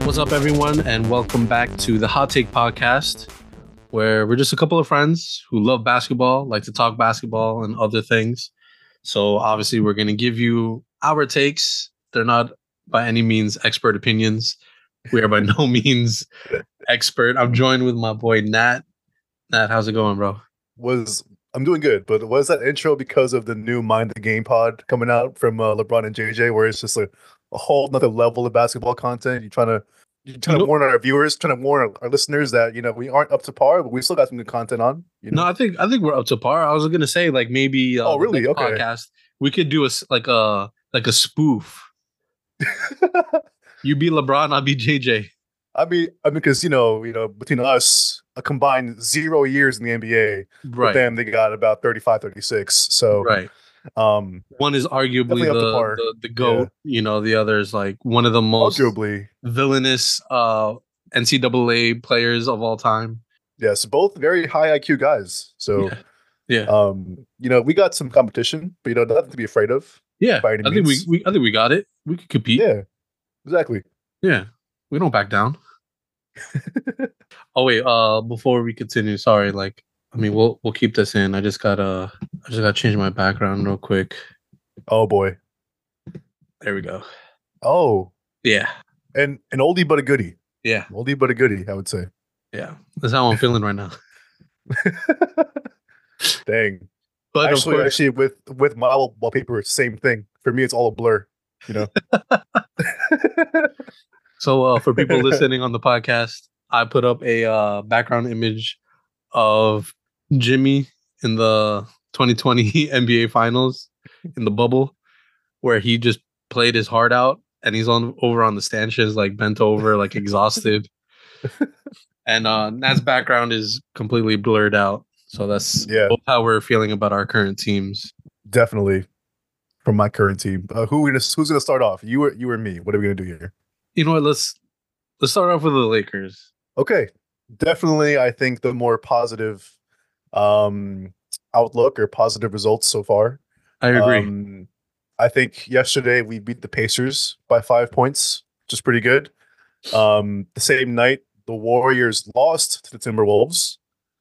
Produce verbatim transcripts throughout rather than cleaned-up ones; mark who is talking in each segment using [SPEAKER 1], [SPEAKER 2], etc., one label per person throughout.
[SPEAKER 1] What's up, everyone, and welcome back to the Hot Take Podcast, where we're just a couple of friends who love basketball, like to talk basketball and other things. So obviously, we're going to give you our takes. They're not by any means expert opinions. We are by no means expert. I'm joined with my boy Nat. Nat, how's it going, bro?
[SPEAKER 2] Was I'm doing good, but was that intro because of the new Mind the Game pod coming out from uh, LeBron and J J, where it's just like a whole nother level of basketball content? You're trying to you're trying
[SPEAKER 1] You
[SPEAKER 2] to
[SPEAKER 1] know,
[SPEAKER 2] warn our viewers, trying to warn our, our listeners that you know we aren't up to par, but we still got some good content on. You
[SPEAKER 1] no,
[SPEAKER 2] know?
[SPEAKER 1] I think I think we're up to par. I was gonna say like maybe uh,
[SPEAKER 2] Oh,
[SPEAKER 1] the
[SPEAKER 2] really?
[SPEAKER 1] next
[SPEAKER 2] Okay.
[SPEAKER 1] podcast we could do a s- like a like a spoof. You be LeBron, I'll be J J.
[SPEAKER 2] I mean, I mean, because you know, you know, between us, a combined zero years in the N B A. With
[SPEAKER 1] Right,
[SPEAKER 2] them, they got about thirty-five, thirty-six. So,
[SPEAKER 1] right.
[SPEAKER 2] um,
[SPEAKER 1] One is arguably
[SPEAKER 2] definitely up to
[SPEAKER 1] the
[SPEAKER 2] par.
[SPEAKER 1] the the
[SPEAKER 2] Yeah,
[SPEAKER 1] goat. You know, the other is like one of the most
[SPEAKER 2] arguably.
[SPEAKER 1] villainous uh N C double A players of all time.
[SPEAKER 2] Yes, both very high I Q guys. So.
[SPEAKER 1] Yeah, yeah,
[SPEAKER 2] Um, you know, we got some competition, but you know, nothing to be afraid of
[SPEAKER 1] yeah.
[SPEAKER 2] by any
[SPEAKER 1] I think we,
[SPEAKER 2] means.
[SPEAKER 1] we I think we got it. We could compete.
[SPEAKER 2] Yeah, exactly.
[SPEAKER 1] Yeah, we don't back down. Oh wait, uh, before we continue, sorry. Like, I mean, we'll we'll keep this in. I just gotta I just gotta change my background real quick.
[SPEAKER 2] Oh boy.
[SPEAKER 1] There we go.
[SPEAKER 2] Oh,
[SPEAKER 1] Yeah,
[SPEAKER 2] and an oldie but a goodie.
[SPEAKER 1] yeah,
[SPEAKER 2] Oldie but a goodie, I would say.
[SPEAKER 1] yeah. That's how I'm feeling right now.
[SPEAKER 2] Dang.
[SPEAKER 1] But of
[SPEAKER 2] Actually,
[SPEAKER 1] course,
[SPEAKER 2] actually, with with my wall- wallpaper, it's the same thing. For me, it's all a blur. You know.
[SPEAKER 1] so uh, for people listening on the podcast, I put up a uh, background image of Jimmy in the twenty twenty N B A Finals in the bubble, where he just played his heart out, and he's on over on the stanchions, like bent over, like exhausted. And uh, Nat's background is completely blurred out, so that's
[SPEAKER 2] Yeah,
[SPEAKER 1] both how we're feeling about our current teams.
[SPEAKER 2] definitely. From my current team, uh, who we gonna, who's gonna start off? You or you or me? What are we gonna do here?
[SPEAKER 1] You know what? Let's let's start off with the Lakers.
[SPEAKER 2] Okay, definitely. I think the more positive um, outlook or positive results so far.
[SPEAKER 1] I agree.
[SPEAKER 2] Um, I think yesterday we beat the Pacers by five points, which is pretty good. Um, the same night, the Warriors lost to the Timberwolves.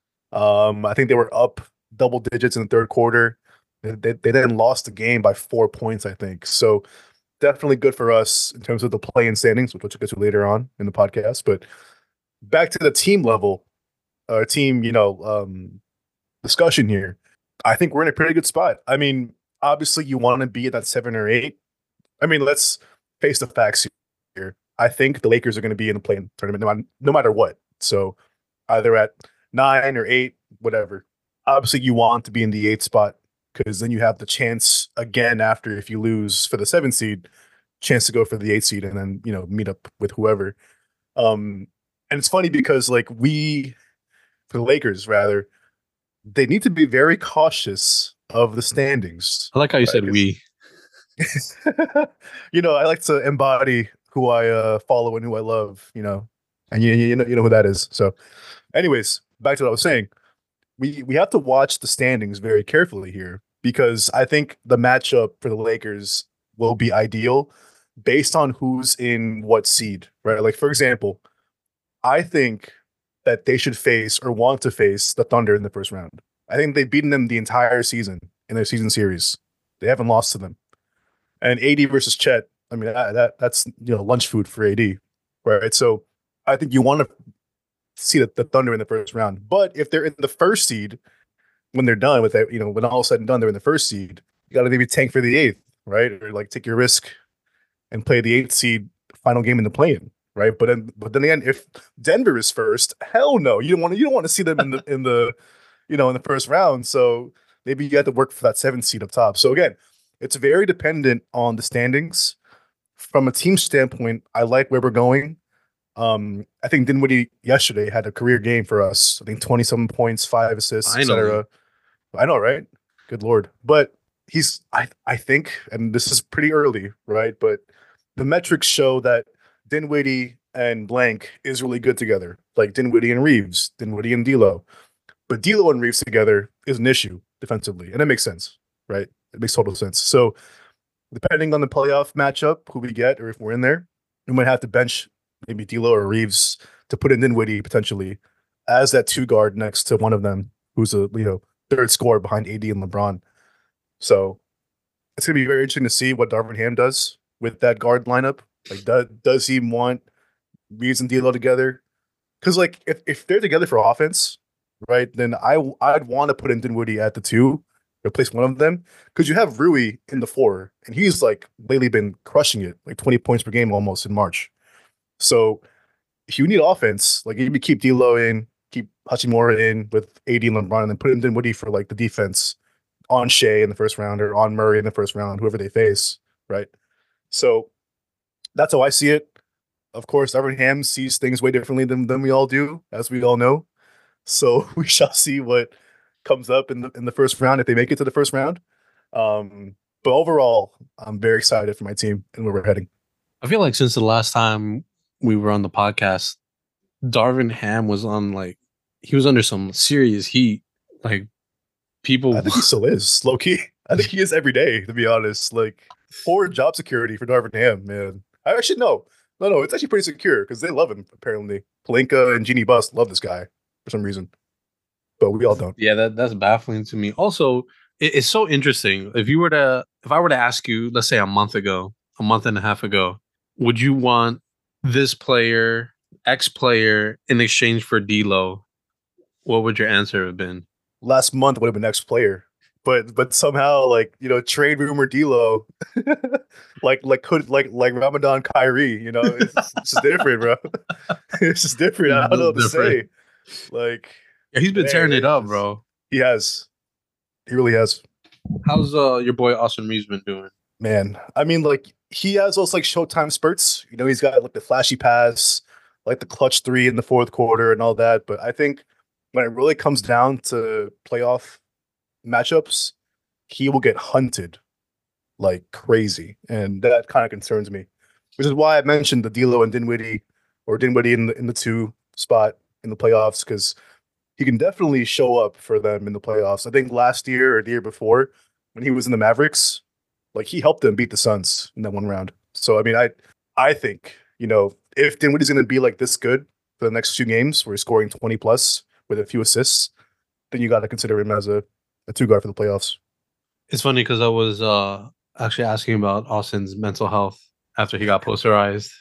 [SPEAKER 2] Um, I think they were up double digits in the third quarter. They, they, they then lost the game by four points, I think. So definitely good for us in terms of the play-in standings, which we'll get to later on in the podcast. But back to the team level, uh, team, you know, um, discussion here. I think we're in a pretty good spot. I mean, obviously, you want to be at that seven or eight. I mean, let's face the facts here. I think the Lakers are going to be in the play-in tournament no matter, no matter what. So either at nine or eight, whatever. Obviously, you want to be in the eighth spot because then you have the chance again after if you lose for the seventh seed, chance to go for the eighth seed and then you know meet up with whoever. Um, and it's funny because like we, for the Lakers rather, they need to be very cautious of the standings,
[SPEAKER 1] I like how you
[SPEAKER 2] right?
[SPEAKER 1] said
[SPEAKER 2] 'Cause
[SPEAKER 1] we.
[SPEAKER 2] you know, I like to embody who I uh, follow and who I love, you know, and you, you know you know who that is. So, anyways, back to what I was saying. We we have to watch the standings very carefully here because I think the matchup for the Lakers will be ideal based on who's in what seed, right? Like for example, I think that they should face or want to face the Thunder in the first round. I think they've beaten them the entire season in their season series. They haven't lost to them. And A D versus Chet, I mean that, that that's you know lunch food for A D, right? So I think you want to see the, the Thunder in the first round. But if they're in the first seed when they're done with that, you know, when all said and done, they're in the first seed. You got to maybe tank for the eighth, right? Or like take your risk and play the eighth seed final game in the play-in, right? But then, but then again, if Denver is first, hell no, you don't want to. You don't want to see them in the in the, you know, in the first round. So maybe you have to work for that seventh seed up top. So again, it's very dependent on the standings. From a team standpoint, I like where we're going. Um, I think Dinwiddie yesterday had a career game for us. I think twenty-seven points, five assists,
[SPEAKER 1] Finally.
[SPEAKER 2] et cetera. I know, right? Good lord. But he's I I think, and this is pretty early, right? But the metrics show that Dinwiddie and Blank is really good together. Like Dinwiddie and Reeves, Dinwiddie and D'Lo. But D'Lo and Reeves together is an issue defensively, and it makes sense, right? It makes total sense. So depending on the playoff matchup, who we get, or if we're in there, we might have to bench maybe D'Lo or Reeves to put in Dinwiddie potentially as that two guard next to one of them who's a you know third scorer behind A D and LeBron. So it's gonna be very interesting to see what Darvin Ham does with that guard lineup. Like, does does he want Reeves and D'Lo together? Because like if, if they're together for offense, right, then I I'd want to put in Dinwiddie at the two, replace one of them, because you have Rui in the four, and he's like lately been crushing it, like twenty points per game almost in March. So if you need offense, like maybe keep D'Lo in, keep Hachimura in with A D and LeBron, and then put in Dinwiddie for like the defense on Shea in the first round or on Murray in the first round, whoever they face, right? So that's how I see it. Of course, Darvin Ham sees things way differently than, than we all do, as we all know. So we shall see what comes up in the in the first round if they make it to the first round. Um, but overall, I'm very excited for my team and where we're heading.
[SPEAKER 1] I feel like since the last time we were on the podcast, Darvin Ham was on like he was under some serious heat. Like people,
[SPEAKER 2] I think he still is low key. I think he is every day, to be honest. Like poor job security for Darvin Ham, man. I actually no, no, no. It's actually pretty secure because they love him. Apparently, Pelinka and Jeannie Buss love this guy for some reason, but we all don't.
[SPEAKER 1] Yeah, that that's baffling to me. Also, it, it's so interesting. If you were to, if I were to ask you, let's say a month ago, a month and a half ago, would you want this player, X player, in exchange for D'Lo? What would your answer have been?
[SPEAKER 2] Last month would have been next player, but but somehow like you know trade rumor D'Lo, like like could like like Ramadan Kyrie, you know it's, it's just different, bro. It's just different. I don't know what to say. Like
[SPEAKER 1] yeah, he's been man, tearing it up, bro.
[SPEAKER 2] He has, he really has.
[SPEAKER 1] How's uh your boy Austin Reeves been doing?
[SPEAKER 2] Man, I mean, like he has those like Showtime spurts. You know, he's got like the flashy pass, like the clutch three in the fourth quarter and all that. But I think when it really comes down to playoff matchups, he will get hunted like crazy, and that kind of concerns me. Which is why I mentioned the D'Lo and Dinwiddie, or Dinwiddie in the in the two spot in the playoffs, because he can definitely show up for them in the playoffs. I think last year or the year before, when he was in the Mavericks, like he helped them beat the Suns in that one round. So I mean, I I think you know if Dinwiddie's going to be like this good for the next two games, where he's scoring twenty plus with a few assists, then you got to consider him as a, a two guard for the playoffs.
[SPEAKER 1] It's funny because I was uh, actually asking about Austin's mental health after he got posterized.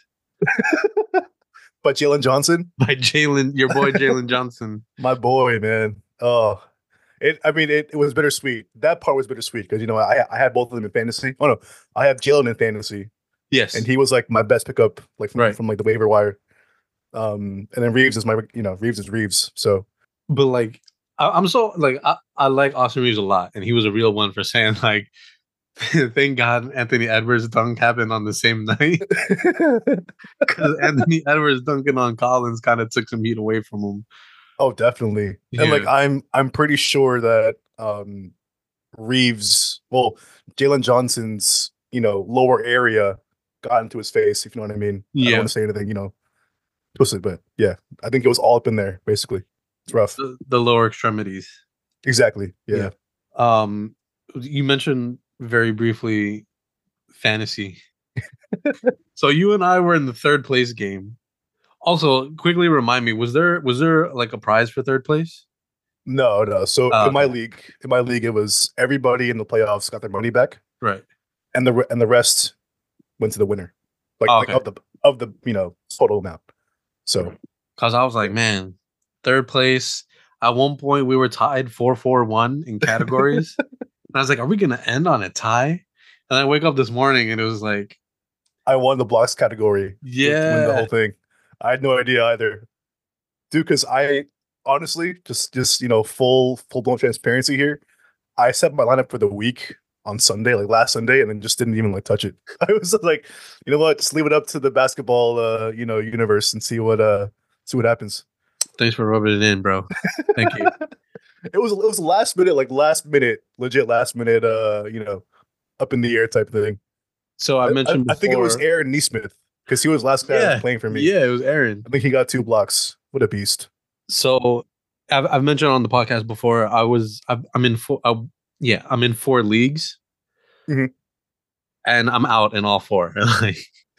[SPEAKER 2] By Jalen Johnson?
[SPEAKER 1] By Jalen, your boy Jalen Johnson.
[SPEAKER 2] My boy, man. Oh, it. I mean, it, it was bittersweet. That part was bittersweet because, you know, I I had both of them in fantasy. Oh, no. I have Jalen in fantasy.
[SPEAKER 1] Yes.
[SPEAKER 2] And he was like my best pickup, like from,
[SPEAKER 1] right.
[SPEAKER 2] from like the waiver wire. Um, and then Reeves is my, you know, Reeves is Reeves. So,
[SPEAKER 1] but like, I, I'm so like, I, I like Austin Reeves a lot, and he was a real one for saying like, thank God Anthony Edwards dunk happened on the same night, because Anthony Edwards dunking on Collins kind of took some heat away from him.
[SPEAKER 2] Oh, definitely. Yeah. And like, I'm, I'm pretty sure that um, Reeves, well, Jalen Johnson's, you know, lower area got into his face, if you know what I mean.
[SPEAKER 1] Yeah.
[SPEAKER 2] I don't want to say anything, you know, twisted, but yeah, I think it was all up in there, basically. It's rough.
[SPEAKER 1] The, the lower extremities.
[SPEAKER 2] Exactly. Yeah.
[SPEAKER 1] yeah. Um, you mentioned very briefly fantasy. So you and I were in the third place game. Also, quickly remind me, was there was there like a prize for third place?
[SPEAKER 2] No, no. So
[SPEAKER 1] uh,
[SPEAKER 2] in my league, in my league, it was everybody in the playoffs got their money back,
[SPEAKER 1] right?
[SPEAKER 2] And the and the rest went to the winner, like,
[SPEAKER 1] oh, okay.
[SPEAKER 2] like of the of the you know total amount. So,
[SPEAKER 1] because I was like, man, third place. At one point, we were tied four four one in categories. And I was like, are we gonna end on a tie? And I wake up this morning and it was like,
[SPEAKER 2] I won the blocks category.
[SPEAKER 1] Yeah,
[SPEAKER 2] win the whole thing. I had no idea either, dude. Because I honestly just just you know full full blown transparency here. I set my lineup for the week on Sunday, like last Sunday, and then just didn't even like touch it. I was like, you know what, just leave it up to the basketball, uh, you know, universe and see what uh see what happens.
[SPEAKER 1] Thanks for rubbing it in, bro. Thank you.
[SPEAKER 2] It was it was last minute, like last minute, legit last minute, uh, you know, up in the air type thing.
[SPEAKER 1] So I mentioned,
[SPEAKER 2] I, I,
[SPEAKER 1] before,
[SPEAKER 2] I think it was Aaron Neesmith because he was last guy
[SPEAKER 1] yeah,
[SPEAKER 2] playing for me.
[SPEAKER 1] Yeah, it was Aaron.
[SPEAKER 2] I think he got two blocks. What a beast!
[SPEAKER 1] So I've, I've mentioned on the podcast before. I was I've, I'm in four. I, yeah, I'm in four leagues,
[SPEAKER 2] mm-hmm.
[SPEAKER 1] and I'm out in all four. Like,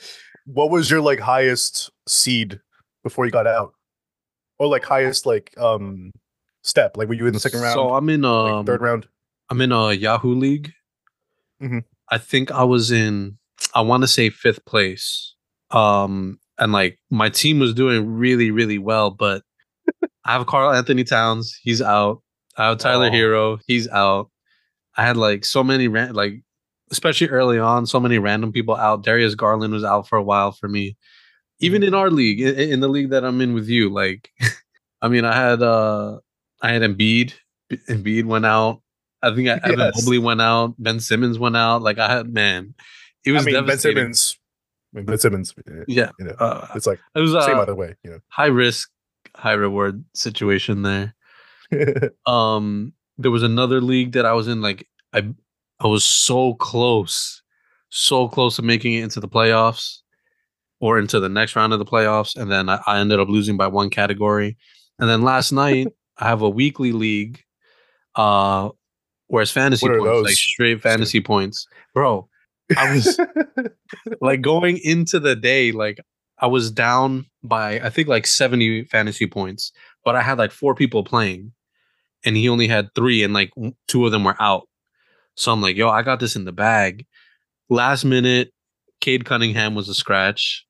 [SPEAKER 2] what was your like highest seed before you got out, or like highest like um step? Like were you in the second
[SPEAKER 1] So
[SPEAKER 2] round,
[SPEAKER 1] I'm in
[SPEAKER 2] like third
[SPEAKER 1] um
[SPEAKER 2] round?
[SPEAKER 1] I'm in a Yahoo League.
[SPEAKER 2] Mm-hmm.
[SPEAKER 1] I think I was in I want to say fifth place. Um and like my team was doing really, really well, but I have Carl Anthony Towns, he's out. I have Tyler
[SPEAKER 2] Oh,
[SPEAKER 1] Hero, he's out. I had like so many ran- like especially early on, so many random people out. Darius Garland was out for a while for me.
[SPEAKER 2] mhm.
[SPEAKER 1] Even in our league, in, in the league that I'm in with you, like I mean, I had uh I had Embiid. Embiid went out. I think Evan
[SPEAKER 2] Yes.
[SPEAKER 1] Mobley went out. Ben Simmons went out. Like I had man, it
[SPEAKER 2] I
[SPEAKER 1] was
[SPEAKER 2] mean Ben
[SPEAKER 1] devastating.
[SPEAKER 2] Simmons. I mean Ben Simmons. eh,
[SPEAKER 1] Yeah,
[SPEAKER 2] You know,
[SPEAKER 1] uh,
[SPEAKER 2] it's like
[SPEAKER 1] it was
[SPEAKER 2] same
[SPEAKER 1] a
[SPEAKER 2] either way. You
[SPEAKER 1] high risk, high reward situation there.
[SPEAKER 2] know.
[SPEAKER 1] Um, there was another league that I was in. Like I, I was so close, so close to making it into the playoffs or into the next round of the playoffs, and then I, I ended up losing by one category. And then last night I have a weekly league, uh, where it's fantasy
[SPEAKER 2] What are
[SPEAKER 1] points, like
[SPEAKER 2] those?
[SPEAKER 1] straight
[SPEAKER 2] Just kidding.
[SPEAKER 1] fantasy points, bro. I was like going into the day, like I was down by I think like seventy fantasy points, but I had like four people playing and he only had three, and like two of them were out. So I'm like, yo, I got this in the bag. Last minute, Cade Cunningham was a scratch.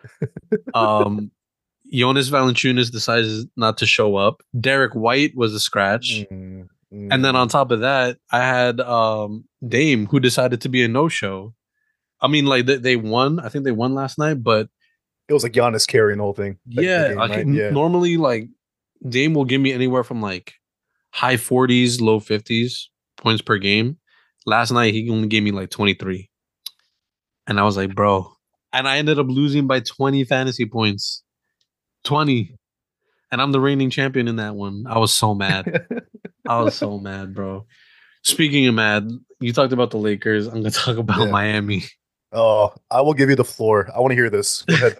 [SPEAKER 1] Um, Jonas Valanciunas decides not to show up. Derek White was a scratch.
[SPEAKER 2] Mm,
[SPEAKER 1] And then
[SPEAKER 2] mm.
[SPEAKER 1] on top of that, I had um, Dame who decided to be a no show. I mean, like they, they won. I think they won last night, but
[SPEAKER 2] It was like Giannis carrying the whole thing that, that
[SPEAKER 1] yeah,
[SPEAKER 2] game,
[SPEAKER 1] like
[SPEAKER 2] right?
[SPEAKER 1] n-
[SPEAKER 2] Yeah.
[SPEAKER 1] normally, like Dame will give me anywhere from like high forties, low fifties points per game. Last night, he only gave me like twenty-three. And I was like, bro. And I ended up losing by twenty fantasy points. twenty. And I'm the reigning champion in that one. I was so mad. I was so mad, bro. Speaking of mad, you talked about the Lakers. I'm going to talk about
[SPEAKER 2] Yeah.
[SPEAKER 1] Miami.
[SPEAKER 2] Oh, I will give you the floor. I want to hear this. Go ahead.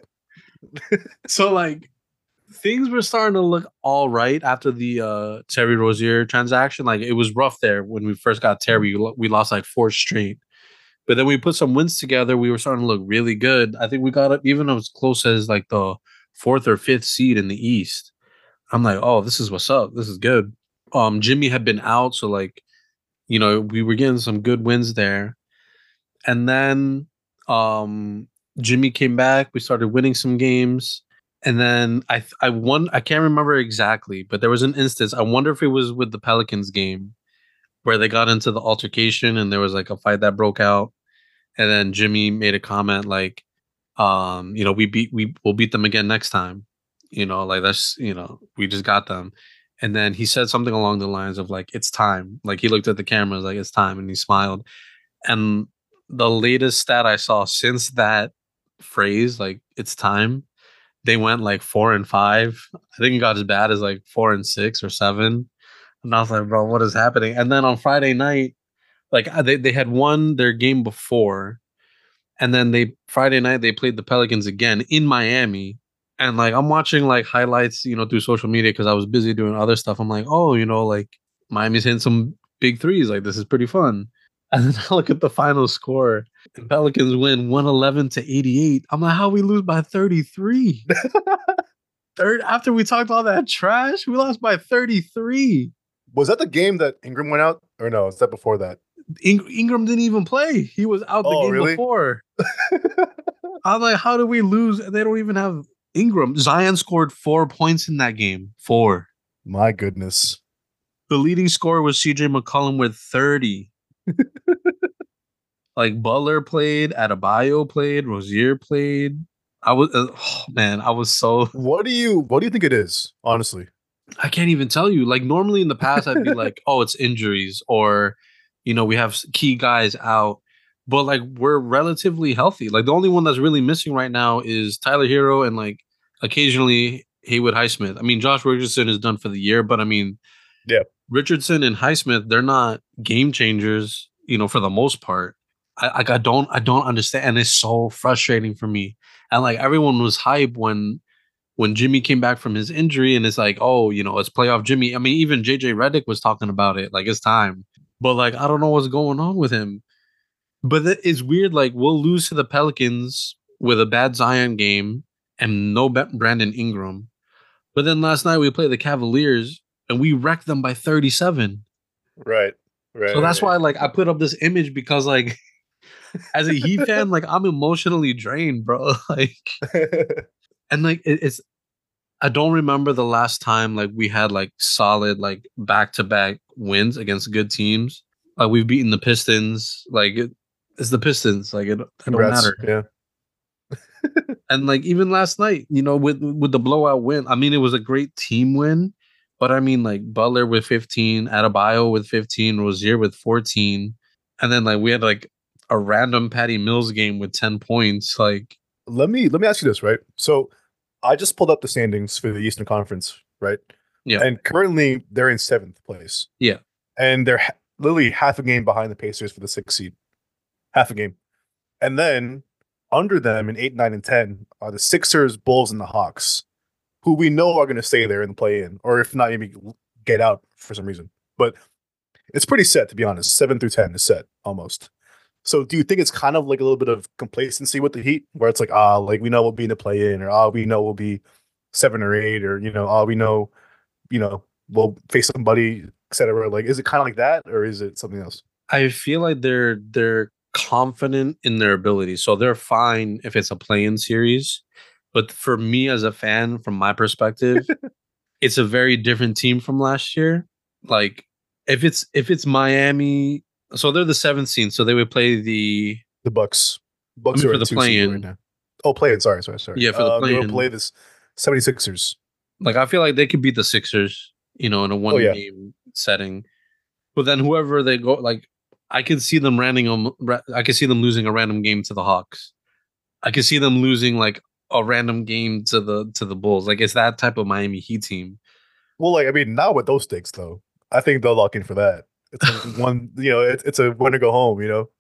[SPEAKER 1] So, like, things were starting to look all right after the uh, Terry Rozier transaction. Like, it was rough there when we first got Terry. We lost like four straight. But then we put some wins together. We were starting to look really good. I think we got up even as close as like the fourth or fifth seed in the East. I'm like, oh, this is what's up. This is good. Um, Jimmy had been out, so like, you know, we were getting some good wins there. And then um Jimmy came back. We started winning some games. And then I I won I can't remember exactly, but there was an instance. I wonder if it was with the Pelicans game where they got into the altercation and there was like a fight that broke out. And then Jimmy made a comment like, um, you know, we beat we will beat them again next time. You know, like that's you know, we just got them. And then he said something along the lines of like, it's time. Like he looked at the cameras like it's time and he smiled. And the latest stat I saw since that phrase, like it's time, they went like four and five. I think it got as bad as like four and six or seven. And I was like, bro, what is happening? And then on Friday night, like uh, they, they had won their game before, and then they Friday night they played the Pelicans again in Miami. And like I'm watching like highlights, you know, through social media because I was busy doing other stuff. I'm like, oh, you know, like Miami's hitting some big threes. Like this is pretty fun. And then I look at the final score, and Pelicans win one eleven to eighty-eight. I'm like, how we lose by thirty-three? Third after we talked all that trash, we lost by thirty-three.
[SPEAKER 2] Was that the game that Ingram went out, or no? Is that before that?
[SPEAKER 1] In- Ingram didn't even play. He was out the
[SPEAKER 2] Oh,
[SPEAKER 1] game
[SPEAKER 2] really?
[SPEAKER 1] before. I'm like, how do we lose? They don't even have Ingram. Zion scored four points in that game. Four.
[SPEAKER 2] My goodness.
[SPEAKER 1] The leading scorer was C J McCollum with thirty. Like Butler played, Adebayo played, Rozier played. I was, uh, oh, man, I was so.
[SPEAKER 2] What do you What do you think it is? Honestly,
[SPEAKER 1] I can't even tell you. Like normally in the past, I'd be like, oh, it's injuries or, you know, we have key guys out. But like we're relatively healthy. Like the only one that's really missing right now is Tyler Hero and like occasionally Haywood Highsmith. I mean, Josh Richardson is done for the year, but I mean,
[SPEAKER 2] yeah.
[SPEAKER 1] Richardson and Highsmith, they're not game changers, you know, for the most part. I like I don't I don't understand, and it's so frustrating for me. And like everyone was hype when when Jimmy came back from his injury, and it's like, oh, you know, it's playoff Jimmy. I mean, even J J Redick was talking about it, like it's time. But like, I don't know what's going on with him. But it's weird. Like, we'll lose to the Pelicans, with a bad Zion game and no Brandon Ingram. But then last night we played the Cavaliers and we wrecked them by thirty-seven.
[SPEAKER 2] Right. Right.
[SPEAKER 1] So that's
[SPEAKER 2] right.
[SPEAKER 1] why like I put up this image because like as a Heat fan, like I'm emotionally drained, bro. Like and like it, it's I don't remember the last time like we had like solid like back to back wins against good teams. Like we've beaten the Pistons. Like it, it's the Pistons. Like it, it don't matter.
[SPEAKER 2] Yeah.
[SPEAKER 1] And like even last night, you know, with with the blowout win, I mean, it was a great team win. But I mean, like Butler with fifteen, Adebayo with fifteen, Rozier with fourteen, and then like we had like a random Patty Mills game with ten points. Like,
[SPEAKER 2] let me let me ask you this, right? So, I just pulled up the standings for the Eastern Conference, right?
[SPEAKER 1] Yeah,
[SPEAKER 2] and currently they're in seventh place.
[SPEAKER 1] Yeah,
[SPEAKER 2] and they're ha- literally half a game behind the Pacers for the sixth seed, half a game, and then under them in eight, nine, and ten are the Sixers, Bulls, and the Hawks, who we know are going to stay there and play in, or if not, maybe get out for some reason. But it's pretty set, to be honest. Seven through ten is set almost. So, do you think it's kind of like a little bit of complacency with the Heat, where it's like, ah, like we know we'll be in the play in, or ah, we know we'll be seven or eight, or you know, ah, we know, you know, we'll face somebody, et cetera. Like, is it kind of like that, or is it something else?
[SPEAKER 1] I feel like they're they're confident in their ability, so they're fine if it's a play-in series. But for me as a fan, from my perspective, it's a very different team from last year. Like if it's if it's Miami, so they're the seventh seed, so they would play the
[SPEAKER 2] the Bucks. Bucks
[SPEAKER 1] I mean,
[SPEAKER 2] are
[SPEAKER 1] for the play-in
[SPEAKER 2] right now. Oh, play-in. Sorry, sorry, sorry.
[SPEAKER 1] Yeah, for the
[SPEAKER 2] uh,
[SPEAKER 1] play-in.
[SPEAKER 2] They will play this seventy-sixers.
[SPEAKER 1] Like I feel like they could beat the Sixers, you know, in a one
[SPEAKER 2] oh, yeah.
[SPEAKER 1] game setting. But then whoever they go, like I could see them random. I could see them losing a random game to the Hawks. I could see them losing like a random game to the to the Bulls. Like it's that type of Miami Heat team.
[SPEAKER 2] Well, like I mean, not with those stakes though. I think they'll lock in for that. It's a one, you know, it's it's a win to go home. You know.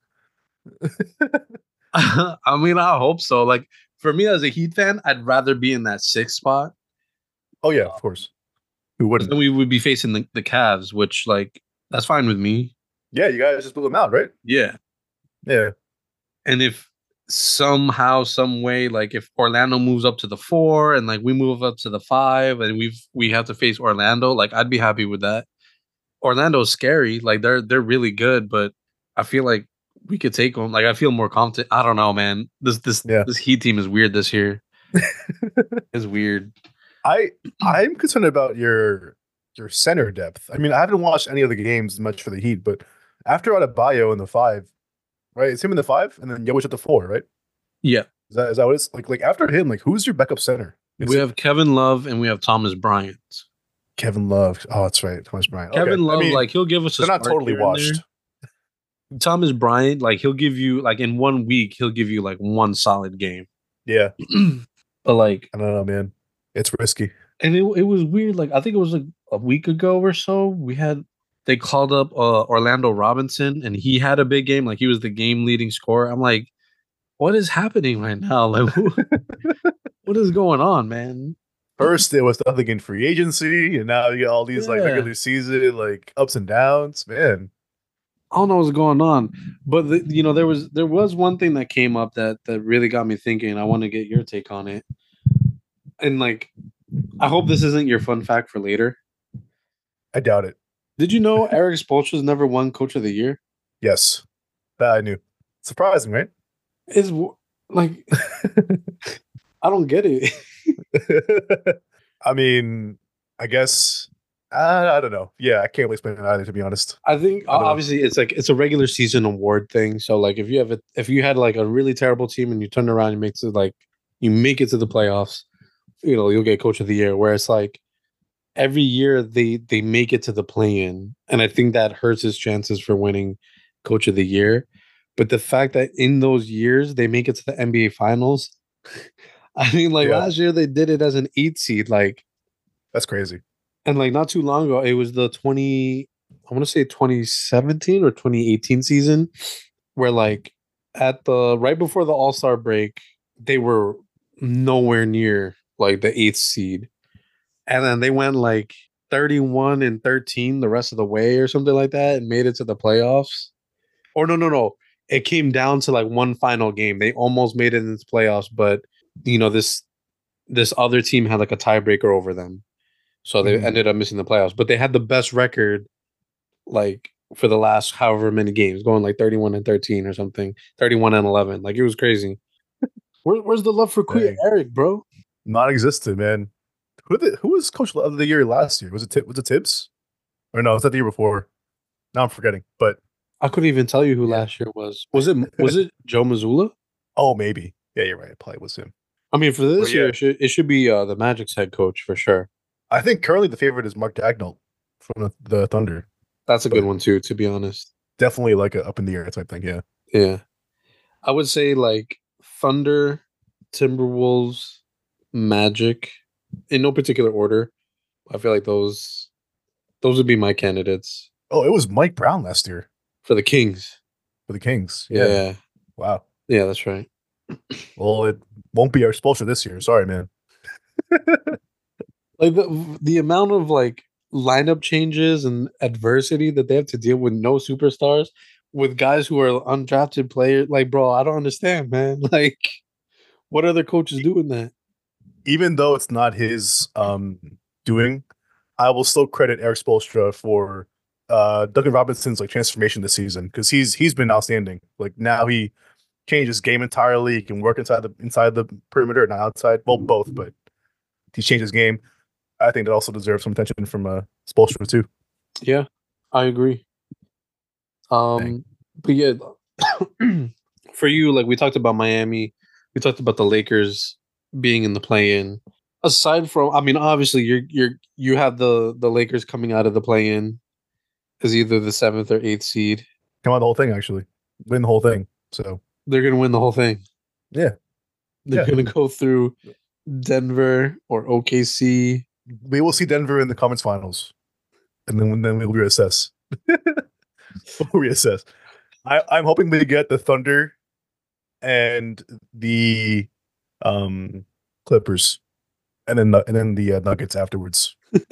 [SPEAKER 1] I mean, I hope so. Like for me as a Heat fan, I'd rather be in that sixth spot.
[SPEAKER 2] Oh yeah, of course. Who wouldn't?
[SPEAKER 1] Then we would be facing the, the Cavs, which like that's fine with me.
[SPEAKER 2] Yeah, you guys just blew them out, right?
[SPEAKER 1] Yeah,
[SPEAKER 2] yeah.
[SPEAKER 1] And if somehow, some way, like if Orlando moves up to the four and like we move up to the five, and we've we have to face Orlando, like I'd be happy with that. Orlando's scary, like they're they're really good, but I feel like we could take them. Like I feel more confident. I don't know, man. This this
[SPEAKER 2] yeah.
[SPEAKER 1] this Heat team is weird this year. It's weird.
[SPEAKER 2] I I'm concerned about your your center depth. I mean, I haven't watched any of the games much for the Heat, but after Adebayo in the five, right? It's him in the five, and then Jokic at the four, right?
[SPEAKER 1] Yeah.
[SPEAKER 2] Is that is that what it's like? Like after him, like who's your backup center?
[SPEAKER 1] Is we have it? Kevin Love and we have Thomas Bryant.
[SPEAKER 2] Kevin Love. Oh, that's right, Thomas Bryant.
[SPEAKER 1] Kevin
[SPEAKER 2] okay.
[SPEAKER 1] Love,
[SPEAKER 2] I mean,
[SPEAKER 1] like he'll give us.
[SPEAKER 2] They're not totally washed.
[SPEAKER 1] Thomas Bryant, like he'll give you like in one week, he'll give you like one solid game.
[SPEAKER 2] Yeah,
[SPEAKER 1] but like
[SPEAKER 2] I don't know, man. It's risky.
[SPEAKER 1] And it it was weird. Like I think it was like a week ago or so. We had they called up uh, Orlando Robinson, and he had a big game. Like he was the game leading scorer. I'm like, what is happening right now? Like, what is going on, man?
[SPEAKER 2] First, it was nothing in free agency, and now you get all these yeah. like regular season like ups and downs, man.
[SPEAKER 1] I don't know what's going on, but the, you know there was there was one thing that came up that that really got me thinking. I want to get your take on it, and like. I hope this isn't your fun fact for later.
[SPEAKER 2] I doubt it.
[SPEAKER 1] Did you know Eric Spoelstra's never won Coach of the Year?
[SPEAKER 2] Yes, that I knew. Surprising, right?
[SPEAKER 1] It's like I don't get it.
[SPEAKER 2] I mean, I guess I, I don't know. Yeah, I can't really explain it either, to be honest.
[SPEAKER 1] I think I obviously know. It's like it's a regular season award thing. So like if you have a, if you had like a really terrible team and you turn around and make it like you make it to the playoffs. You know, you'll get Coach of the Year. Where it's like every year they they make it to the play-in, and I think that hurts his chances for winning Coach of the Year. But the fact that in those years they make it to the N B A Finals, I mean, like yeah. last year they did it as an eight seed, like
[SPEAKER 2] that's crazy.
[SPEAKER 1] And like not too long ago, it was the twenty, I want to say twenty seventeen or twenty eighteen season, where like at the right before the All-Star break, they were nowhere near. Like the eighth seed, and then they went like thirty-one and thirteen the rest of the way or something like that, and made it to the playoffs. Or no, no, no, it came down to like one final game. They almost made it into playoffs, but you know this this other team had like a tiebreaker over them, so they
[SPEAKER 2] Mhm.
[SPEAKER 1] ended up missing the playoffs. But they had the best record, like for the last however many games, going like thirty-one and thirteen or something, thirty-one and eleven. Like it was crazy. Where, where's the love for Queer
[SPEAKER 2] Dang.
[SPEAKER 1] Eric, bro?
[SPEAKER 2] Non-existent, man. Who the, who was coach of the year last year? Was it Tib- was it Tibbs? Or no, was that the year before? Now I'm forgetting. But
[SPEAKER 1] I couldn't even tell you who
[SPEAKER 2] yeah.
[SPEAKER 1] last year was. Was it was it Joe Mazzulla?
[SPEAKER 2] Oh, maybe. Yeah, you're right. It probably was him.
[SPEAKER 1] I mean, for
[SPEAKER 2] But
[SPEAKER 1] this year,
[SPEAKER 2] yeah,
[SPEAKER 1] it should, it should be uh, the Magic's head coach for sure.
[SPEAKER 2] I think currently the favorite is Mark Dagnall from the, the Thunder.
[SPEAKER 1] That's a good
[SPEAKER 2] But
[SPEAKER 1] one too, to be honest.
[SPEAKER 2] definitely like a up in the air type thing. Yeah.
[SPEAKER 1] Yeah, I would say like Thunder, Timberwolves, Magic, in no particular order. I feel like those those would be my candidates
[SPEAKER 2] Oh, it was Mike Brown last year
[SPEAKER 1] for the Kings.
[SPEAKER 2] for the Kings.
[SPEAKER 1] Yeah,
[SPEAKER 2] Yeah.
[SPEAKER 1] yeah,
[SPEAKER 2] Wow.
[SPEAKER 1] yeah, that's right.
[SPEAKER 2] Well, it won't be our sponsor this year. Sorry, man.
[SPEAKER 1] Like the the amount of like lineup changes and adversity that they have to deal with, no superstars, with guys who are undrafted players. Like, bro, I don't understand, man. Like, what other coaches doing that?
[SPEAKER 2] Even though it's not his um doing, I will still credit Eric Spoelstra for uh Duncan Robinson's like transformation this season because he's he's been outstanding. Like now he changed his game entirely. He can work inside the inside the perimeter, not outside. Well, both, but he changed his game. I think that also deserves some attention from uh Spoelstra too.
[SPEAKER 1] Yeah, I agree.
[SPEAKER 2] Dang.
[SPEAKER 1] Um, but yeah, for you, like we talked about Miami, we talked about the Lakers being in the play-in. Aside from, I mean, obviously you're you're you have the the Lakers coming out of the play-in as either the seventh or eighth seed.
[SPEAKER 2] Come on, the whole thing actually. Win the whole thing. So
[SPEAKER 1] They're gonna win the whole thing.
[SPEAKER 2] yeah.
[SPEAKER 1] They're
[SPEAKER 2] Yeah.
[SPEAKER 1] gonna go through Denver or O K C.
[SPEAKER 2] We will see Denver in the conference finals. And then then we'll reassess. we'll reassess. I, I'm hoping we get the Thunder and the um Clippers, and then and then the uh, Nuggets afterwards.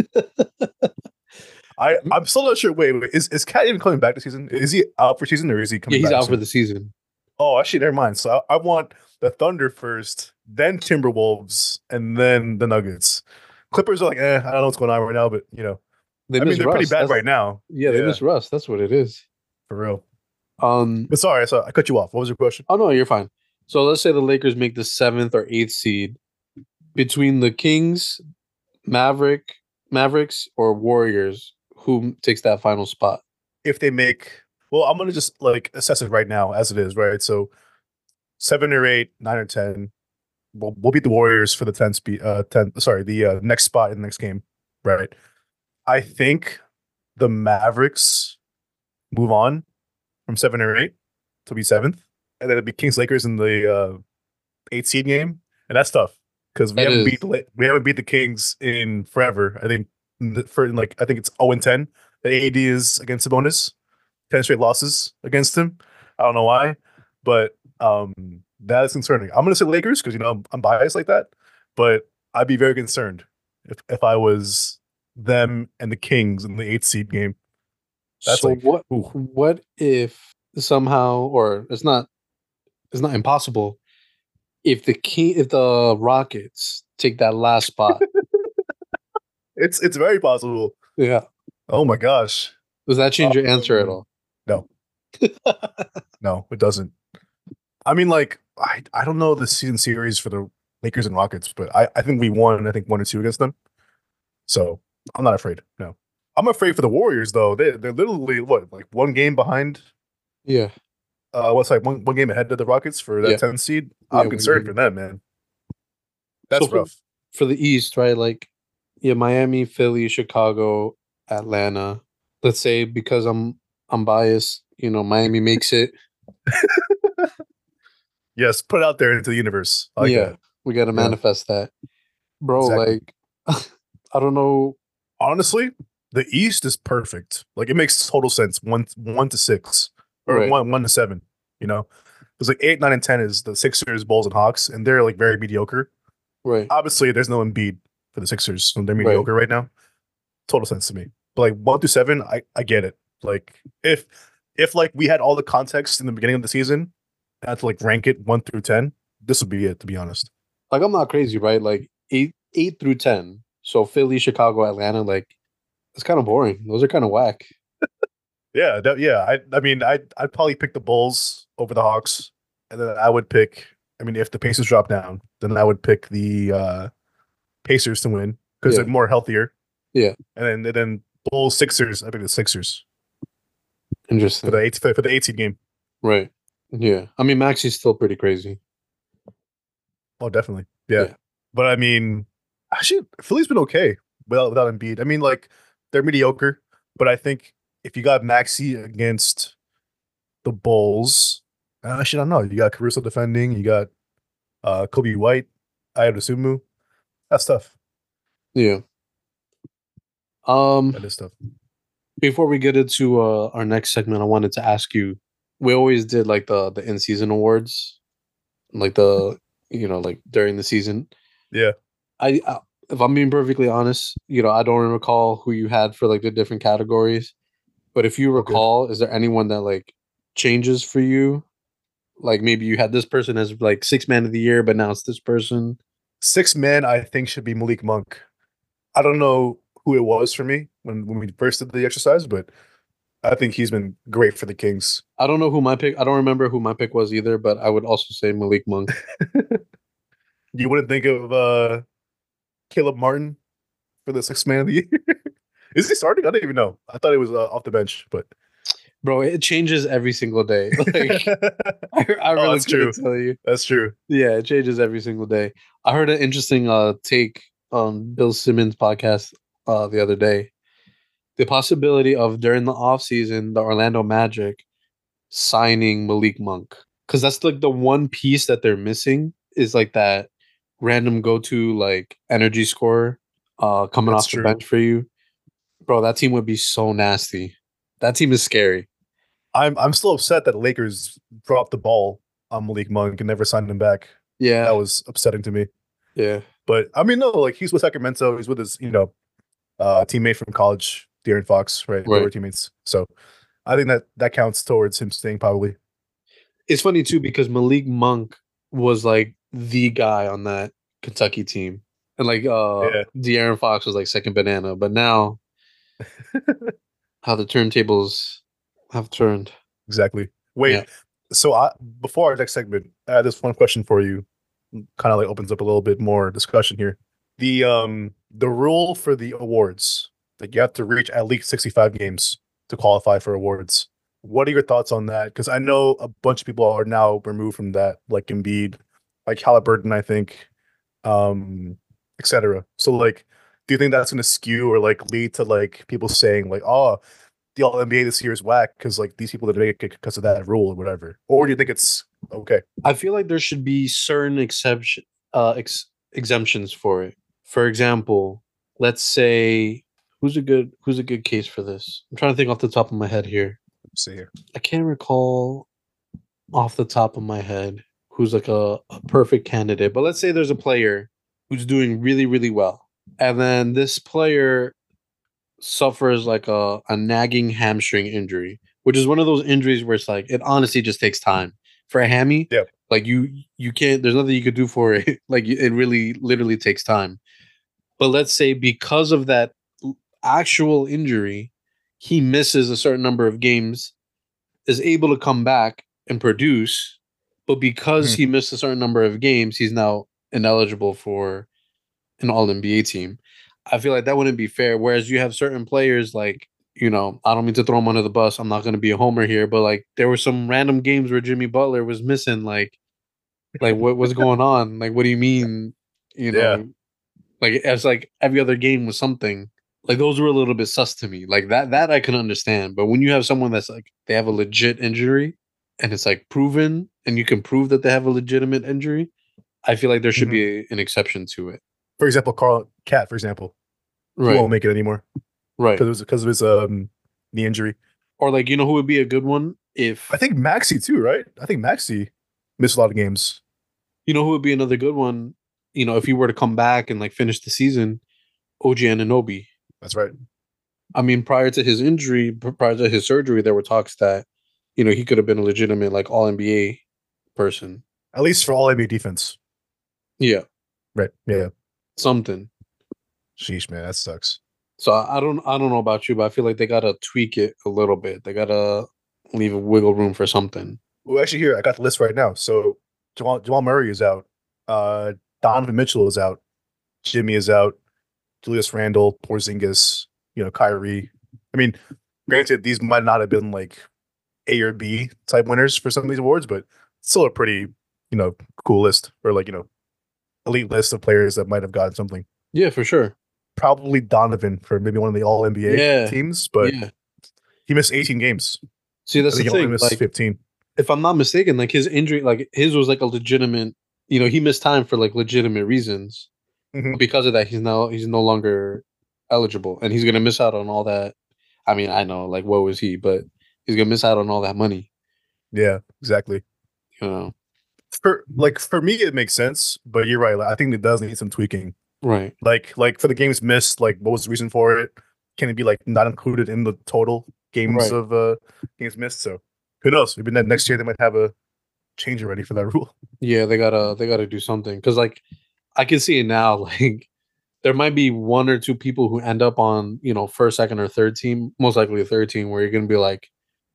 [SPEAKER 2] I I'm still not sure. Wait, wait, is is Cat even coming back this season? Is he out for season or is he
[SPEAKER 1] Yeah,
[SPEAKER 2] coming
[SPEAKER 1] he's
[SPEAKER 2] back?
[SPEAKER 1] out
[SPEAKER 2] soon?
[SPEAKER 1] for the season.
[SPEAKER 2] Oh, actually, never mind. So I, I want the Thunder first, then Timberwolves, and then the Nuggets. Clippers are like, eh, I don't know what's going on right now, but you know,
[SPEAKER 1] They
[SPEAKER 2] I mean,
[SPEAKER 1] miss
[SPEAKER 2] they're
[SPEAKER 1] Russ.
[SPEAKER 2] pretty bad
[SPEAKER 1] That's-
[SPEAKER 2] right now.
[SPEAKER 1] Yeah, they miss Russ. That's what it is.
[SPEAKER 2] for real.
[SPEAKER 1] Um,
[SPEAKER 2] But sorry, so I cut you off. What was your question?
[SPEAKER 1] oh no, you're fine. So let's say the Lakers make the seventh or eighth seed between the Kings, Maverick, Mavericks, or Warriors. Who takes that final spot?
[SPEAKER 2] If they make, well, I'm gonna just like assess it right now as it is, right? So seven or eight, nine or ten, we'll, we'll beat the Warriors for the ten speed, uh, ten. Sorry, the uh, next spot in the next game, right? I think the Mavericks move on from seven or eight to be seventh, and then it'd be Kings Lakers in the uh, eight seed game, and that's tough because we
[SPEAKER 1] That
[SPEAKER 2] haven't
[SPEAKER 1] is.
[SPEAKER 2] beat the La- we haven't beat the Kings in forever. I think in the- for like I think it's zero and ten. The A D is against Sabonis, ten straight losses against him. I don't know why, but um, that is concerning. I'm gonna say Lakers because you know I'm, I'm biased like that, but I'd be very concerned if if I was them and the Kings in the eighth seed game. That's
[SPEAKER 1] so
[SPEAKER 2] like,
[SPEAKER 1] what?
[SPEAKER 2] ooh.
[SPEAKER 1] What if somehow, or it's not, it's not impossible. If the key, if the Rockets take that last spot,
[SPEAKER 2] It's it's very possible.
[SPEAKER 1] yeah,
[SPEAKER 2] Oh my gosh.
[SPEAKER 1] does that change your answer at
[SPEAKER 2] Um,
[SPEAKER 1] all?
[SPEAKER 2] No, no, it doesn't. I mean, like, I, I don't know the season series for the Lakers and Rockets, but I, I think we won, I think one or two against them. So I'm not afraid. No. I'm afraid for the Warriors though. They they're literally what, like one game behind
[SPEAKER 1] Yeah,
[SPEAKER 2] uh what's like one, one game ahead of the Rockets for that
[SPEAKER 1] Yeah.
[SPEAKER 2] ten seed.
[SPEAKER 1] Yeah,
[SPEAKER 2] I'm
[SPEAKER 1] one
[SPEAKER 2] concerned
[SPEAKER 1] game.
[SPEAKER 2] for them, man. That's
[SPEAKER 1] So for-
[SPEAKER 2] rough.
[SPEAKER 1] for the East, right? Like, yeah, Miami, Philly, Chicago, Atlanta. Let's say because I'm I'm biased, you know, Miami makes it.
[SPEAKER 2] Yes, put it out there into the universe. I like
[SPEAKER 1] yeah,
[SPEAKER 2] that.
[SPEAKER 1] we got to
[SPEAKER 2] Yeah.
[SPEAKER 1] manifest that, bro.
[SPEAKER 2] Exactly.
[SPEAKER 1] Like, I don't know.
[SPEAKER 2] Honestly, the East is perfect. Like it makes total sense. One one to six or
[SPEAKER 1] Right.
[SPEAKER 2] one one to seven. You know, because like eight, nine, and ten is the Sixers, Bulls, and Hawks, and they're like very mediocre.
[SPEAKER 1] Right.
[SPEAKER 2] Obviously, there's no Embiid for the Sixers, so they're
[SPEAKER 1] Right.
[SPEAKER 2] mediocre right now. Total sense to me. But like one through seven, I I get it. Like if if like we had all the context in the beginning of the season, I had to like rank it one through ten, this would be it. To be honest,
[SPEAKER 1] Like I'm not crazy, right? Like eight eight through ten. So Philly, Chicago, Atlanta, like it's kind of boring. Those are kind of whack.
[SPEAKER 2] yeah, that, yeah. I I mean, I I'd, I'd probably pick the Bulls over the Hawks, and then I would pick. I mean, if the Pacers drop down, then I would pick the uh, Pacers to win because
[SPEAKER 1] Yeah.
[SPEAKER 2] they're more healthier.
[SPEAKER 1] Yeah.
[SPEAKER 2] And then and then Bulls Sixers. I think the Sixers
[SPEAKER 1] Interesting.
[SPEAKER 2] for the eight for the eight seed game.
[SPEAKER 1] Right. Yeah. I mean, Maxi's still pretty crazy.
[SPEAKER 2] Oh, definitely. Yeah.
[SPEAKER 1] Yeah.
[SPEAKER 2] But I mean, actually, Philly's been okay without without Embiid. I mean, like they're mediocre, but I think if you got Maxi against the Bulls, uh, actually, I don't know. You got Caruso defending. You got uh, Kobe White, Ayatasumu. That's tough.
[SPEAKER 1] Yeah. Um.
[SPEAKER 2] That is tough.
[SPEAKER 1] Before we get into uh, our next segment, I wanted to ask you. We always did like the the in season awards, like the you know like during the season.
[SPEAKER 2] Yeah.
[SPEAKER 1] I, I if I'm being perfectly honest, you know, I don't recall who you had for like the different categories. But if you
[SPEAKER 2] Okay.
[SPEAKER 1] recall, is there anyone that like changes for you? Like maybe you had this person as like six man of the year, but now it's this person.
[SPEAKER 2] Six man, I think should be Malik Monk. I don't know who it was for me when when we first did the exercise, but I think he's been great for the Kings.
[SPEAKER 1] I don't know who my pick. I don't remember who my pick was either, but I would also say Malik Monk.
[SPEAKER 2] You wouldn't think of uh, Caleb Martin for the sixth man of the year. Is he starting? I don't even know. I thought he was uh, off the bench, but
[SPEAKER 1] Bro, it changes every single day. Like I, I
[SPEAKER 2] Oh,
[SPEAKER 1] really
[SPEAKER 2] that's true.
[SPEAKER 1] couldn't tell you.
[SPEAKER 2] That's true.
[SPEAKER 1] Yeah, it changes every single day. I heard an interesting uh take on Bill Simmons' podcast uh the other day. The possibility of during the offseason, the Orlando Magic signing Malik Monk. Because that's like the one piece that they're missing is like that random go-to like energy scorer uh coming
[SPEAKER 2] That's
[SPEAKER 1] off
[SPEAKER 2] true.
[SPEAKER 1] the bench for you. Bro, that team would be so nasty. That team is scary.
[SPEAKER 2] I'm I'm still upset that the Lakers dropped the ball on Malik Monk and never signed him back.
[SPEAKER 1] Yeah.
[SPEAKER 2] That was upsetting to me.
[SPEAKER 1] Yeah.
[SPEAKER 2] But I mean, no, like he's with Sacramento. He's with his, you know, uh, teammate from college, De'Aaron Fox, right? They
[SPEAKER 1] Right.
[SPEAKER 2] were teammates. So I think that that counts towards him staying probably.
[SPEAKER 1] It's funny too because Malik Monk was like the guy on that Kentucky team. And like uh
[SPEAKER 2] Yeah.
[SPEAKER 1] De'Aaron Fox was like second banana. But now how the turntables have turned.
[SPEAKER 2] Exactly. Wait,
[SPEAKER 1] Yeah.
[SPEAKER 2] so I before our next segment, I have this one question for you. Kind of like opens up a little bit more discussion here. The um the rule for the awards, like you have to reach at least sixty-five games to qualify for awards. What are your thoughts on that? Because I know a bunch of people are now removed from that, like Embiid, like Halliburton, I think, um, et cetera. So like, do you think that's going to skew or like lead to like people saying like, oh, the All N B A this year is whack because like these people didn't make it because of that rule or whatever? Or do you think it's okay?
[SPEAKER 1] I feel like there should be certain exception uh ex- exemptions for it. For example, let's say who's a good who's a good case for this? I'm trying to think off the top of my head here.
[SPEAKER 2] Let's see here.
[SPEAKER 1] I can't recall off the top of my head who's like a, a perfect candidate. But let's say there's a player who's doing really, really well. And then this player suffers like a, a nagging hamstring injury, which is one of those injuries where it's like it honestly just takes time. For a hammy,
[SPEAKER 2] Yep.
[SPEAKER 1] like you you can't there's nothing you could do for it. Like it really literally takes time. But let's say because of that l- actual injury, he misses a certain number of games, is able to come back and produce, but because
[SPEAKER 2] Mhm.
[SPEAKER 1] he missed a certain number of games, he's now ineligible for an all N B A team. I feel like that wouldn't be fair. Whereas you have certain players like, you know, I don't mean to throw him under the bus. I'm not going to be a homer here, but like there were some random games where Jimmy Butler was missing. Like, like what was going on? Like, what do you mean? You know,
[SPEAKER 2] Yeah.
[SPEAKER 1] like it's like every other game was something. Like those were a little bit sus to me. Like that, that I can understand. But when you have someone that's like they have a legit injury and it's like proven, and you can prove that they have a legitimate injury, I feel like there should
[SPEAKER 2] Mhm.
[SPEAKER 1] be an exception to it.
[SPEAKER 2] For example, Carl Cat, for example, he
[SPEAKER 1] Right,
[SPEAKER 2] won't make it anymore
[SPEAKER 1] right.
[SPEAKER 2] because because of his um knee injury.
[SPEAKER 1] Or like you know who would be a good one if
[SPEAKER 2] I think Maxi too, right? I think Maxi missed a lot of games.
[SPEAKER 1] you know who would be another good one. You know if he were to come back and like finish the season, O G Anunoby.
[SPEAKER 2] That's right.
[SPEAKER 1] I mean, prior to his injury, p- prior to his surgery, there were talks that you know, he could have been a legitimate like all N B A person.
[SPEAKER 2] At least for all N B A defense.
[SPEAKER 1] Yeah,
[SPEAKER 2] Right. Yeah.
[SPEAKER 1] something.
[SPEAKER 2] Sheesh, man, that sucks.
[SPEAKER 1] So I I don't I don't know about you, but I feel like they gotta tweak it a little bit. They gotta leave a wiggle room for something.
[SPEAKER 2] Well, actually, here I got the list right now. So Jamal Jamal Murray is out. Uh, Donovan Mitchell is out. Jimmy is out. Julius Randle, Porzingis, you know, Kyrie. I mean, granted, these might not have been like A or B type winners for some of these awards, but still a pretty, you know, cool list or like, you know, elite list of players that might have gotten something.
[SPEAKER 1] Yeah, for sure.
[SPEAKER 2] Probably Donovan for maybe one of the all N B A
[SPEAKER 1] Yeah.
[SPEAKER 2] teams, but
[SPEAKER 1] Yeah.
[SPEAKER 2] he missed eighteen games.
[SPEAKER 1] See,
[SPEAKER 2] I
[SPEAKER 1] that's
[SPEAKER 2] think
[SPEAKER 1] the
[SPEAKER 2] he only
[SPEAKER 1] thing.
[SPEAKER 2] missed
[SPEAKER 1] Like,
[SPEAKER 2] fifteen.
[SPEAKER 1] if I'm not mistaken, like his injury, like his was like a legitimate. You know, he missed time for like legitimate reasons.
[SPEAKER 2] Mhm.
[SPEAKER 1] Because of that, he's now he's no longer eligible, and he's gonna miss out on all that. I mean, I know, like, what was he? But he's gonna miss out on all that money.
[SPEAKER 2] Yeah, exactly.
[SPEAKER 1] You know,
[SPEAKER 2] For like for me, it makes sense, but you're right. Like, I think it does need some tweaking.
[SPEAKER 1] right?
[SPEAKER 2] Like like for the games missed, like what was the reason for it? Can it be like not included in the total games
[SPEAKER 1] Right.
[SPEAKER 2] of uh games missed? So who knows? Maybe ne- next year they might have a change already for that rule.
[SPEAKER 1] Yeah, they gotta they gotta do something because like I can see it now. Like there might be one or two people who end up on you know first, second, or third team. Most likely a third team where you're gonna be like,